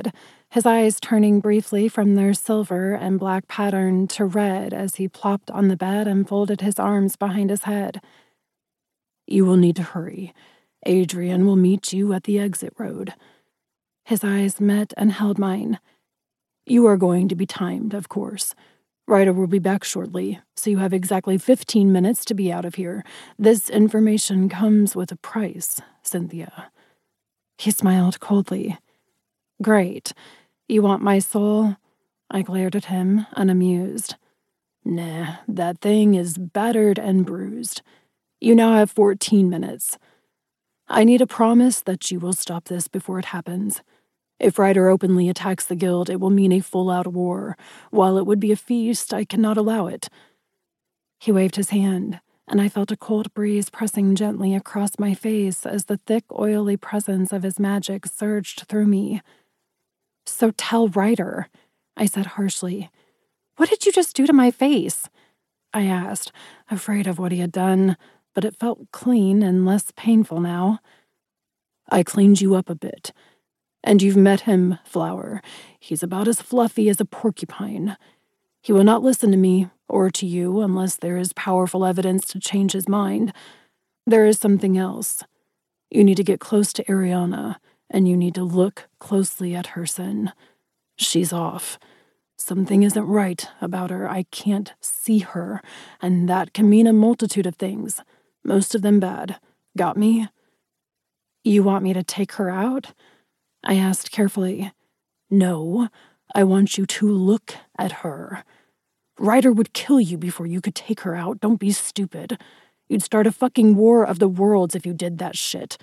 his eyes turning briefly from their silver and black pattern to red as he plopped on the bed and folded his arms behind his head. "You will need to hurry. Adrian will meet you at the exit road." His eyes met and held mine. "You are going to be timed, of course. Ryder will be back shortly, so you have exactly 15 minutes to be out of here. This information comes with a price, Cynthia." He smiled coldly. "Great. You want my soul?" I glared at him, unamused. "Nah, that thing is battered and bruised. You now have 14 minutes. I need a promise that you will stop this before it happens. If Ryder openly attacks the guild, it will mean a full-out war. While it would be a feast, I cannot allow it." He waved his hand, and I felt a cold breeze pressing gently across my face as the thick, oily presence of his magic surged through me. "So tell Ryder," I said harshly. "What did you just do to my face?" I asked, afraid of what he had done, but it felt clean and less painful now. "I cleaned you up a bit. And you've met him, Flower. He's about as fluffy as a porcupine. He will not listen to me or to you unless there is powerful evidence to change his mind. There is something else. You need to get close to Ariana, and you need to look closely at her, Sin. She's off. Something isn't right about her. I can't see her, and that can mean a multitude of things, most of them bad. Got me?" "You want me to take her out?" I asked carefully. "No, I want you to look at her. Ryder would kill you before you could take her out. Don't be stupid. You'd start a fucking war of the worlds if you did that shit."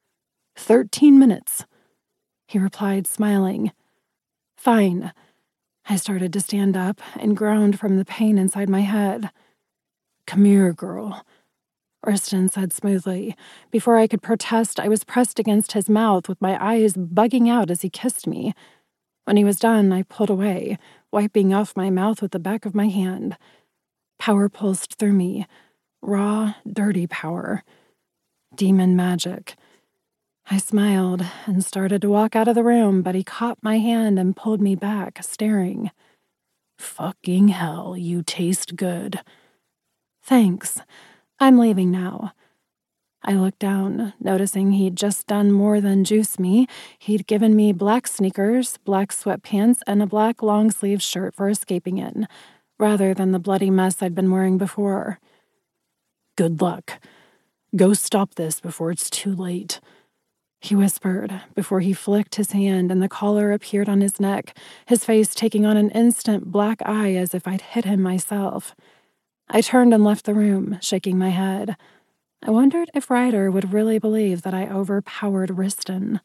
13 minutes, he replied, smiling. "Fine." I started to stand up and groaned from the pain inside my head. "Come here, girl," Orston said smoothly. Before I could protest, I was pressed against his mouth with my eyes bugging out as he kissed me. When he was done, I pulled away, wiping off my mouth with the back of my hand. Power pulsed through me. Raw, dirty power. Demon magic. I smiled and started to walk out of the room, but he caught my hand and pulled me back, staring. "Fucking hell, you taste good." "Thanks. I'm leaving now." I looked down, noticing he'd just done more than juice me. He'd given me black sneakers, black sweatpants, and a black long-sleeved shirt for escaping in, rather than the bloody mess I'd been wearing before. "Good luck. Go stop this before it's too late," he whispered, before he flicked his hand and the collar appeared on his neck, his face taking on an instant black eye as if I'd hit him myself. I turned and left the room, shaking my head. I wondered if Ryder would really believe that I overpowered Riston.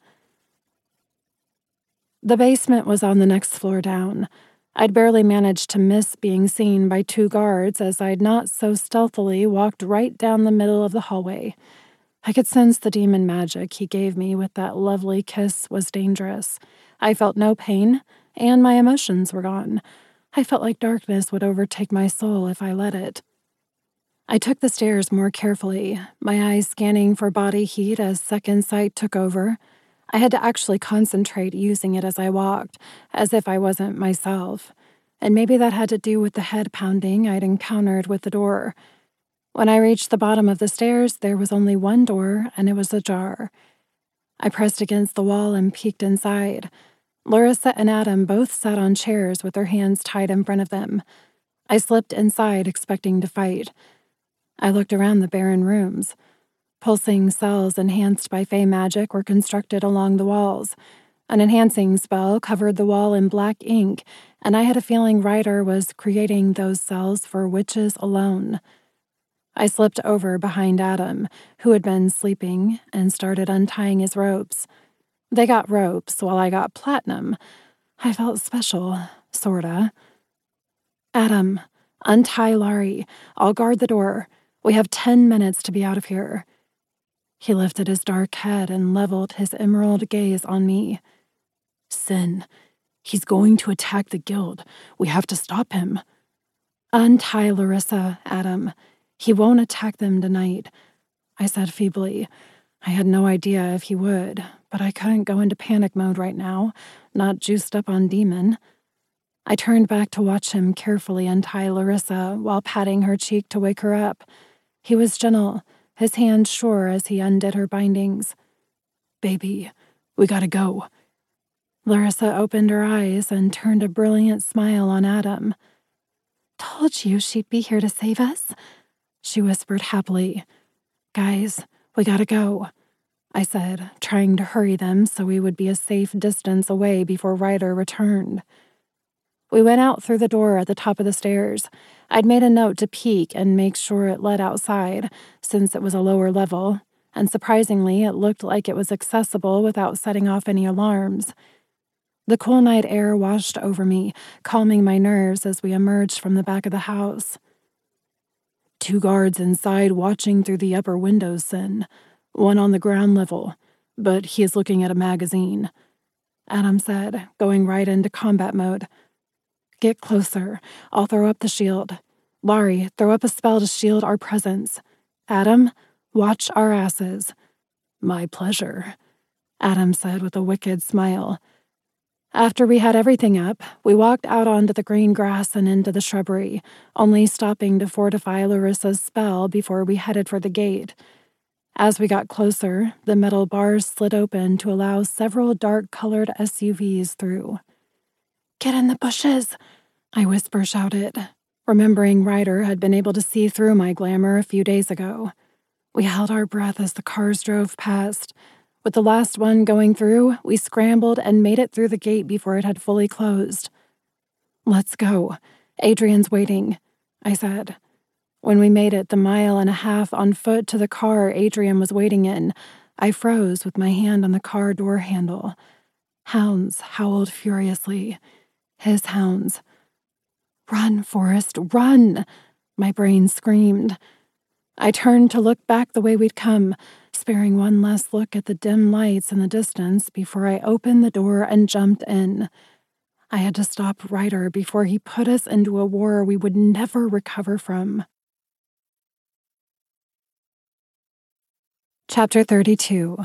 The basement was on the next floor down. I'd barely managed to miss being seen by 2 guards as I'd not so stealthily walked right down the middle of the hallway. I could sense the demon magic he gave me with that lovely kiss was dangerous. I felt no pain, and my emotions were gone. I felt like darkness would overtake my soul if I let it. I took the stairs more carefully, my eyes scanning for body heat as second sight took over. I had to actually concentrate using it as I walked, as if I wasn't myself. And maybe that had to do with the head pounding I'd encountered with the door. When I reached the bottom of the stairs, there was only one door, and it was ajar. I pressed against the wall and peeked inside. Larissa and Adam both sat on chairs with their hands tied in front of them. I slipped inside, expecting to fight. I looked around the barren rooms. Pulsing cells enhanced by fey magic were constructed along the walls. An enhancing spell covered the wall in black ink, and I had a feeling Ryder was creating those cells for witches alone. I slipped over behind Adam, who had been sleeping, and started untying his ropes. They got ropes while I got platinum. I felt special, sorta. "Adam, untie Laurie. I'll guard the door. We have 10 minutes to be out of here." He lifted his dark head and leveled his emerald gaze on me. "Sin, he's going to attack the guild. We have to stop him." "Untie Larissa, Adam. He won't attack them tonight," I said feebly. I had no idea if he would, but I couldn't go into panic mode right now, not juiced up on demon. I turned back to watch him carefully untie Larissa while patting her cheek to wake her up. He was gentle, his hand sure as he undid her bindings. "Baby, we gotta go." Larissa opened her eyes and turned a brilliant smile on Adam. "Told you she'd be here to save us," she whispered happily. "Guys, we gotta go," I said, trying to hurry them so we would be a safe distance away before Ryder returned. We went out through the door at the top of the stairs. I'd made a note to peek and make sure it led outside, since it was a lower level, and surprisingly, it looked like it was accessible without setting off any alarms. The cool night air washed over me, calming my nerves as we emerged from the back of the house. "2 guards inside watching through the upper windows, Sin. One on the ground level, but he is looking at a magazine," Adam said, going right into combat mode. "Get closer. I'll throw up the shield. Laurie, throw up a spell to shield our presence. Adam, watch our asses." "My pleasure," Adam said with a wicked smile. After we had everything up, we walked out onto the green grass and into the shrubbery, only stopping to fortify Larissa's spell before we headed for the gate. As we got closer, the metal bars slid open to allow several dark-colored SUVs through. "Get in the bushes," I whisper shouted, remembering Ryder had been able to see through my glamour a few days ago. We held our breath as the cars drove past. With the last one going through, we scrambled and made it through the gate before it had fully closed. "Let's go. Adrian's waiting," I said. When we made it the 1.5 miles on foot to the car Adrian was waiting in, I froze with my hand on the car door handle. Hounds howled furiously. His hounds. "Run, Forrest, run!" my brain screamed. I turned to look back the way we'd come, sparing one last look at the dim lights in the distance before I opened the door and jumped in. I had to stop Ryder before he put us into a war we would never recover from. Chapter 32.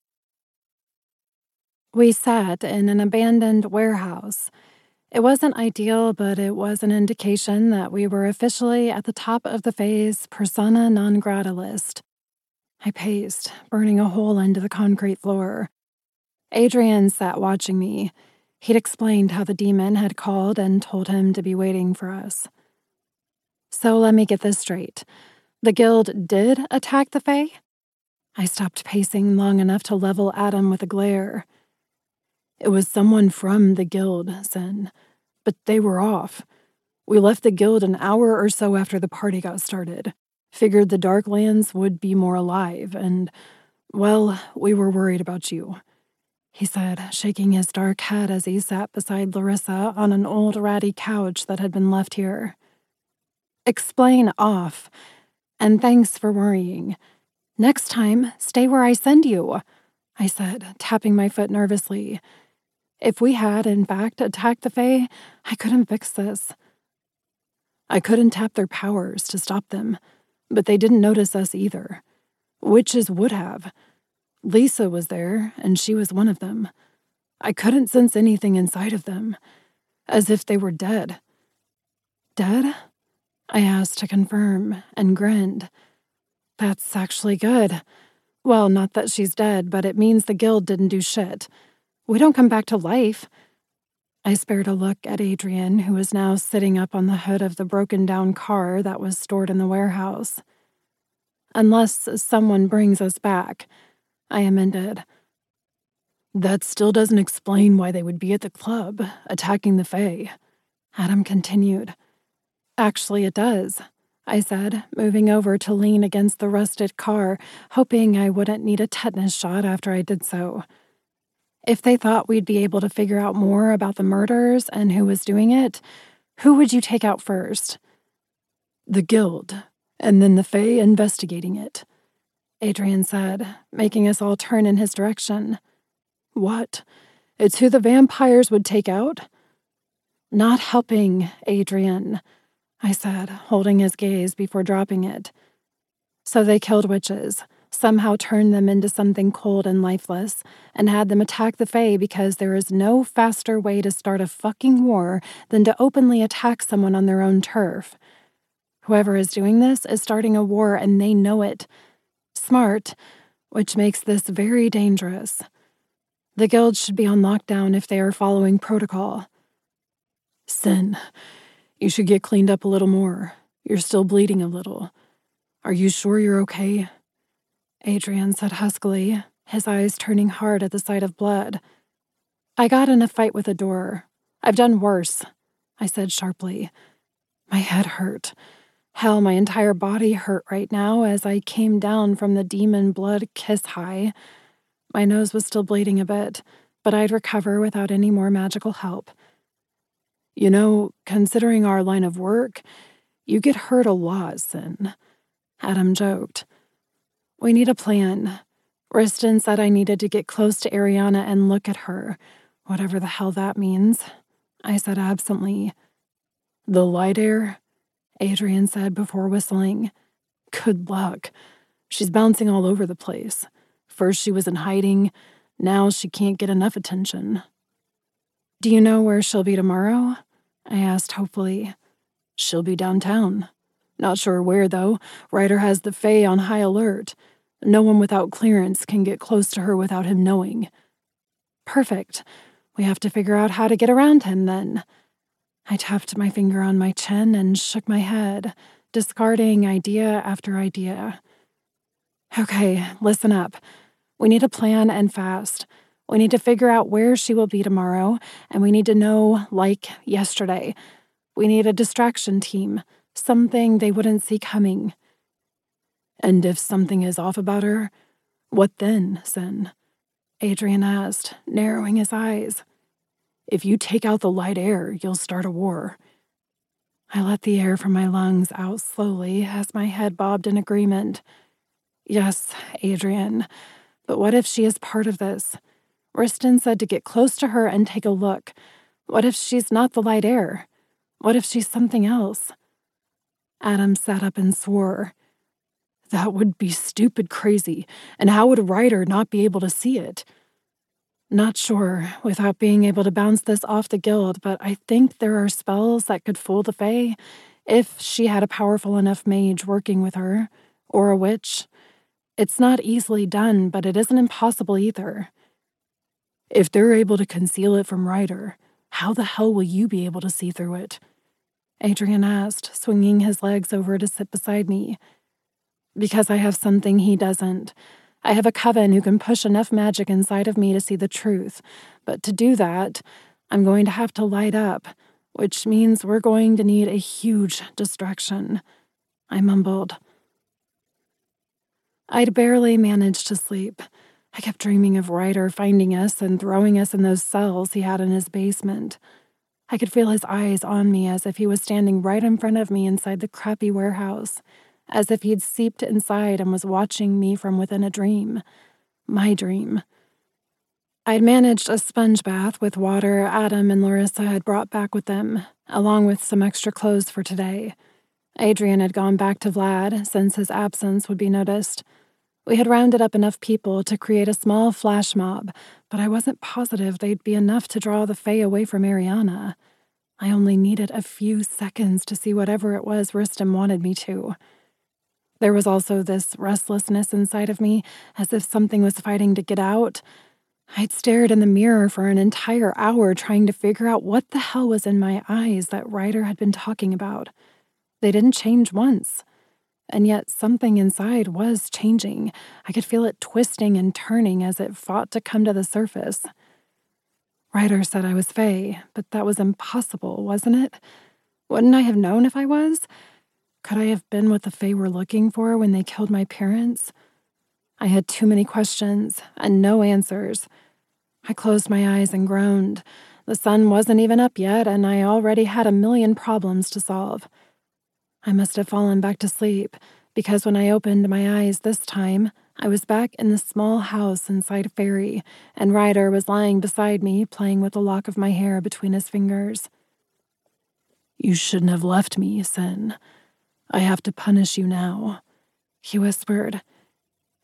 We sat in an abandoned warehouse. It wasn't ideal, but it was an indication that we were officially at the top of the Fae's persona non grata list. I paced, burning a hole into the concrete floor. Adrian sat watching me. He'd explained how the demon had called and told him to be waiting for us. "So let me get this straight. The guild did attack the Fae?" I stopped pacing long enough to level Adam with a glare. "It was someone from the guild, Sin, but they were off. We left the guild an hour or so after the party got started. Figured the Darklands would be more alive, and, well, we were worried about you," he said, shaking his dark head as he sat beside Larissa on an old ratty couch that had been left here. "Explain off, and thanks for worrying. Next time, stay where I send you," I said, tapping my foot nervously. If we had, in fact, attacked the Fae, I couldn't fix this. I couldn't tap their powers to stop them, but they didn't notice us either. Witches would have. Lisa was there, and she was one of them. I couldn't sense anything inside of them, as if they were dead. "Dead?" I asked to confirm, and grinned. "That's actually good. Well, not that she's dead, but it means the guild didn't do shit. We don't come back to life." I spared a look at Adrian, who was now sitting up on the hood of the broken-down car that was stored in the warehouse. "Unless someone brings us back," I amended. "That still doesn't explain why they would be at the club, attacking the Fae," Adam continued. "Actually, it does," I said, moving over to lean against the rusted car, hoping I wouldn't need a tetanus shot after I did so. "If they thought we'd be able to figure out more about the murders and who was doing it, who would you take out first?" "The guild, and then the Fae investigating it," Adrian said, making us all turn in his direction. "What? It's who the vampires would take out?" "Not helping, Adrian," I said, holding his gaze before dropping it. "So they killed witches, somehow turned them into something cold and lifeless, and had them attack the Fae because there is no faster way to start a fucking war than to openly attack someone on their own turf. Whoever is doing this is starting a war and they know it. Smart, which makes this very dangerous. The guild should be on lockdown if they are following protocol. Sin, you should get cleaned up a little more. You're still bleeding a little. Are you sure you're okay? Adrian said huskily, his eyes turning hard at the sight of blood. I got in a fight with a door. I've done worse, I said sharply. My head hurt. Hell, my entire body hurt right now as I came down from the demon blood kiss high. My nose was still bleeding a bit, but I'd recover without any more magical help. You know, considering our line of work, you get hurt a lot, Sin. Adam joked. We need a plan. Riston said I needed to get close to Ariana and look at her, whatever the hell that means. I said absently. The light air? Adrian said before whistling. Good luck. She's bouncing all over the place. First she was in hiding, now she can't get enough attention. Do you know where she'll be tomorrow? I asked hopefully. She'll be downtown. Not sure where, though. Ryder has the Fae on high alert. No one without clearance can get close to her without him knowing. Perfect. We have to figure out how to get around him, then. I tapped my finger on my chin and shook my head, discarding idea after idea. Okay, listen up. We need a plan and fast. We need to figure out where she will be tomorrow, and we need to know, like yesterday. We need a distraction team, something they wouldn't see coming. And if something is off about her, what then, Sin? Adrian asked, narrowing his eyes. If you take out the light air, you'll start a war. I let the air from my lungs out slowly as my head bobbed in agreement. Yes, Adrian, but what if she is part of this? Riston said to get close to her and take a look. What if she's not the light air? What if she's something else? Adam sat up and swore. That would be stupid crazy, and how would Ryder not be able to see it? Not sure, without being able to bounce this off the guild, but I think there are spells that could fool the Fae, if she had a powerful enough mage working with her, or a witch. It's not easily done, but it isn't impossible either. If they're able to conceal it from Ryder, how the hell will you be able to see through it? Adrian asked, swinging his legs over to sit beside me. Because I have something he doesn't. I have a coven who can push enough magic inside of me to see the truth, but to do that, I'm going to have to light up, which means we're going to need a huge distraction. I mumbled. I'd barely managed to sleep. I kept dreaming of Ryder finding us and throwing us in those cells he had in his basement. I could feel his eyes on me as if he was standing right in front of me inside the crappy warehouse, as if he'd seeped inside and was watching me from within a dream. My dream. I'd managed a sponge bath with water Adam and Larissa had brought back with them, along with some extra clothes for today. Adrian had gone back to Vlad, since his absence would be noticed. We had rounded up enough people to create a small flash mob, but I wasn't positive they'd be enough to draw the Fae away from Ariana. I only needed a few seconds to see whatever it was Riston wanted me to. There was also this restlessness inside of me, as if something was fighting to get out. I'd stared in the mirror for an entire hour trying to figure out what the hell was in my eyes that Ryder had been talking about. They didn't change once. And yet something inside was changing. I could feel it twisting and turning as it fought to come to the surface. Ryder said I was Fae, but that was impossible, wasn't it? Wouldn't I have known if I was? Could I have been what the Fae were looking for when they killed my parents? I had too many questions and no answers. I closed my eyes and groaned. The sun wasn't even up yet, and I already had a million problems to solve. I must have fallen back to sleep, because when I opened my eyes this time, I was back in the small house inside Fairy, and Ryder was lying beside me, playing with a lock of my hair between his fingers. You shouldn't have left me, Sin. I have to punish you now, he whispered.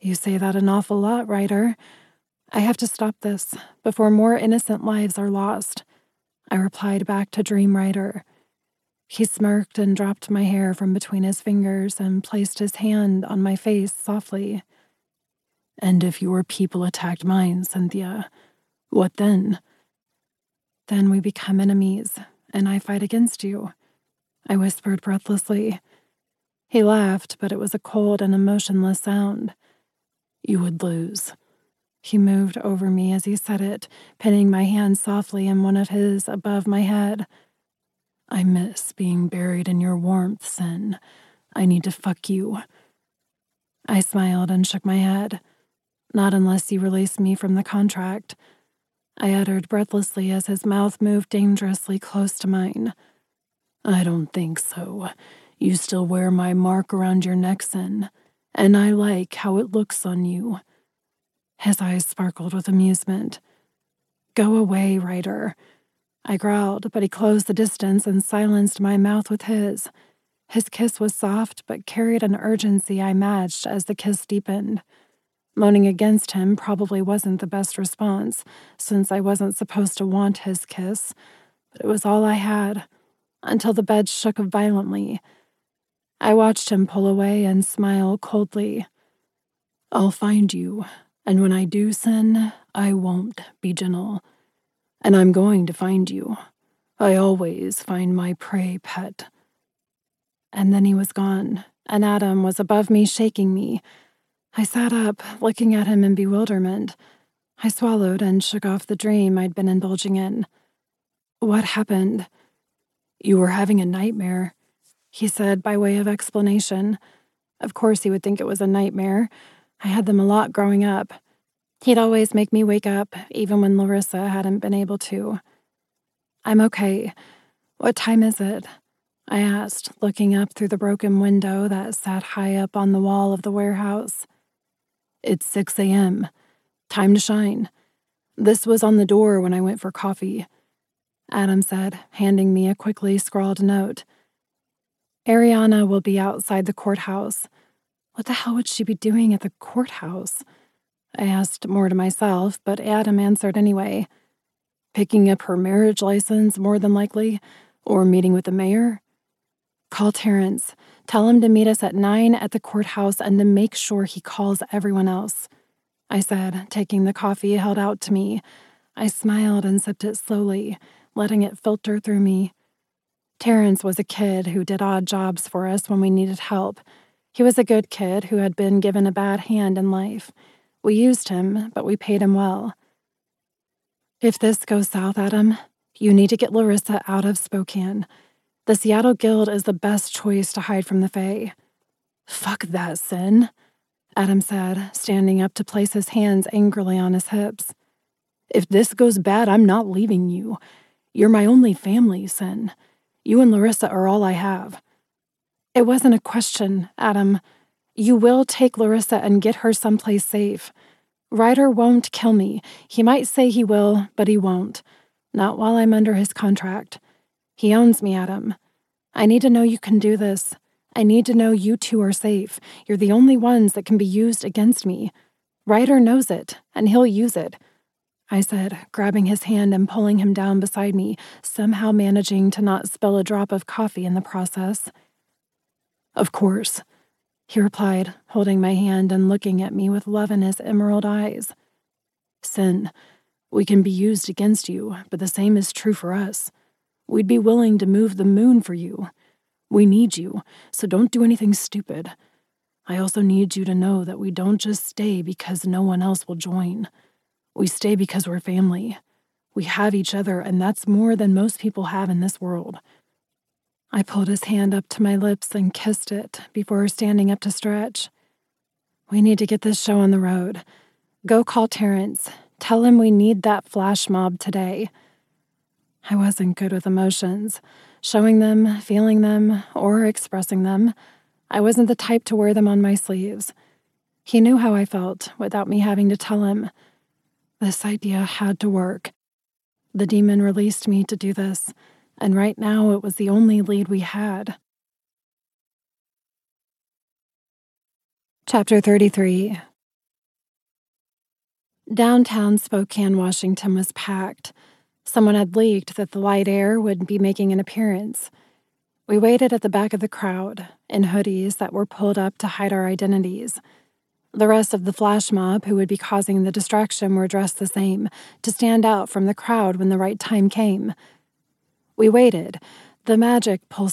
You say that an awful lot, Ryder. I have to stop this before more innocent lives are lost, I replied back to Dream Rider. He smirked and dropped my hair from between his fingers and placed his hand on my face softly. And if your people attacked mine, Cynthia, what then? Then we become enemies, and I fight against you, I whispered breathlessly. He laughed, but it was a cold and emotionless sound. You would lose. He moved over me as he said it, pinning my hand softly in one of his above my head. I miss being buried in your warmth, Sin. I need to fuck you. I smiled and shook my head. Not unless you release me from the contract, I uttered breathlessly as his mouth moved dangerously close to mine. I don't think so. You still wear my mark around your neck, Sin, and I like how it looks on you. His eyes sparkled with amusement. Go away, Ryder. I growled, but he closed the distance and silenced my mouth with his. His kiss was soft, but carried an urgency I matched as the kiss deepened. Moaning against him probably wasn't the best response, since I wasn't supposed to want his kiss, but it was all I had, until the bed shook violently. I watched him pull away and smile coldly. I'll find you, and when I do, Sin, I won't be gentle. And I'm going to find you. I always find my prey, pet. And then he was gone, and Adam was above me, shaking me. I sat up, looking at him in bewilderment. I swallowed and shook off the dream I'd been indulging in. What happened? You were having a nightmare, he said by way of explanation. Of course he would think it was a nightmare. I had them a lot growing up. He'd always make me wake up, even when Larissa hadn't been able to. I'm okay. What time is it? I asked, looking up through the broken window that sat high up on the wall of the warehouse. It's 6 a.m. Time to shine. This was on the door when I went for coffee, Adam said, handing me a quickly scrawled note. Ariana will be outside the courthouse. What the hell would she be doing at the courthouse? I asked more to myself, but Adam answered anyway. Picking up her marriage license, more than likely, or meeting with the mayor. Call Terrence. Tell him to meet us at 9 at the courthouse and to make sure he calls everyone else, I said, taking the coffee held out to me. I smiled and sipped it slowly, letting it filter through me. Terrence was a kid who did odd jobs for us when we needed help. He was a good kid who had been given a bad hand in life. We used him, but we paid him well. If this goes south, Adam, you need to get Larissa out of Spokane. The Seattle Guild is the best choice to hide from the Fae. Fuck that, Sin, Adam said, standing up to place his hands angrily on his hips. If this goes bad, I'm not leaving you. You're my only family, Sin. You and Larissa are all I have. It wasn't a question, Adam. You will take Larissa and get her someplace safe. Ryder won't kill me. He might say he will, but he won't. Not while I'm under his contract. He owns me, Adam. I need to know you can do this. I need to know you two are safe. You're the only ones that can be used against me. Ryder knows it, and he'll use it, I said, grabbing his hand and pulling him down beside me, somehow managing to not spill a drop of coffee in the process. Of course, he replied, holding my hand and looking at me with love in his emerald eyes. Sin, we can be used against you, but the same is true for us. We'd be willing to move the moon for you. We need you, so don't do anything stupid. I also need you to know that we don't just stay because no one else will join. We stay because we're family. We have each other, and that's more than most people have in this world. I pulled his hand up to my lips and kissed it before standing up to stretch. We need to get this show on the road. Go call Terrence. Tell him we need that flash mob today. I wasn't good with emotions, showing them, feeling them, or expressing them. I wasn't the type to wear them on my sleeves. He knew how I felt without me having to tell him. This idea had to work. The demon released me to do this, and right now it was the only lead we had. Chapter 33. Downtown Spokane, Washington was packed. Someone had leaked that the light air would be making an appearance. We waited at the back of the crowd, in hoodies that were pulled up to hide our identities. The rest of the flash mob who would be causing the distraction were dressed the same, to stand out from the crowd when the right time came. We waited, the magic pulsating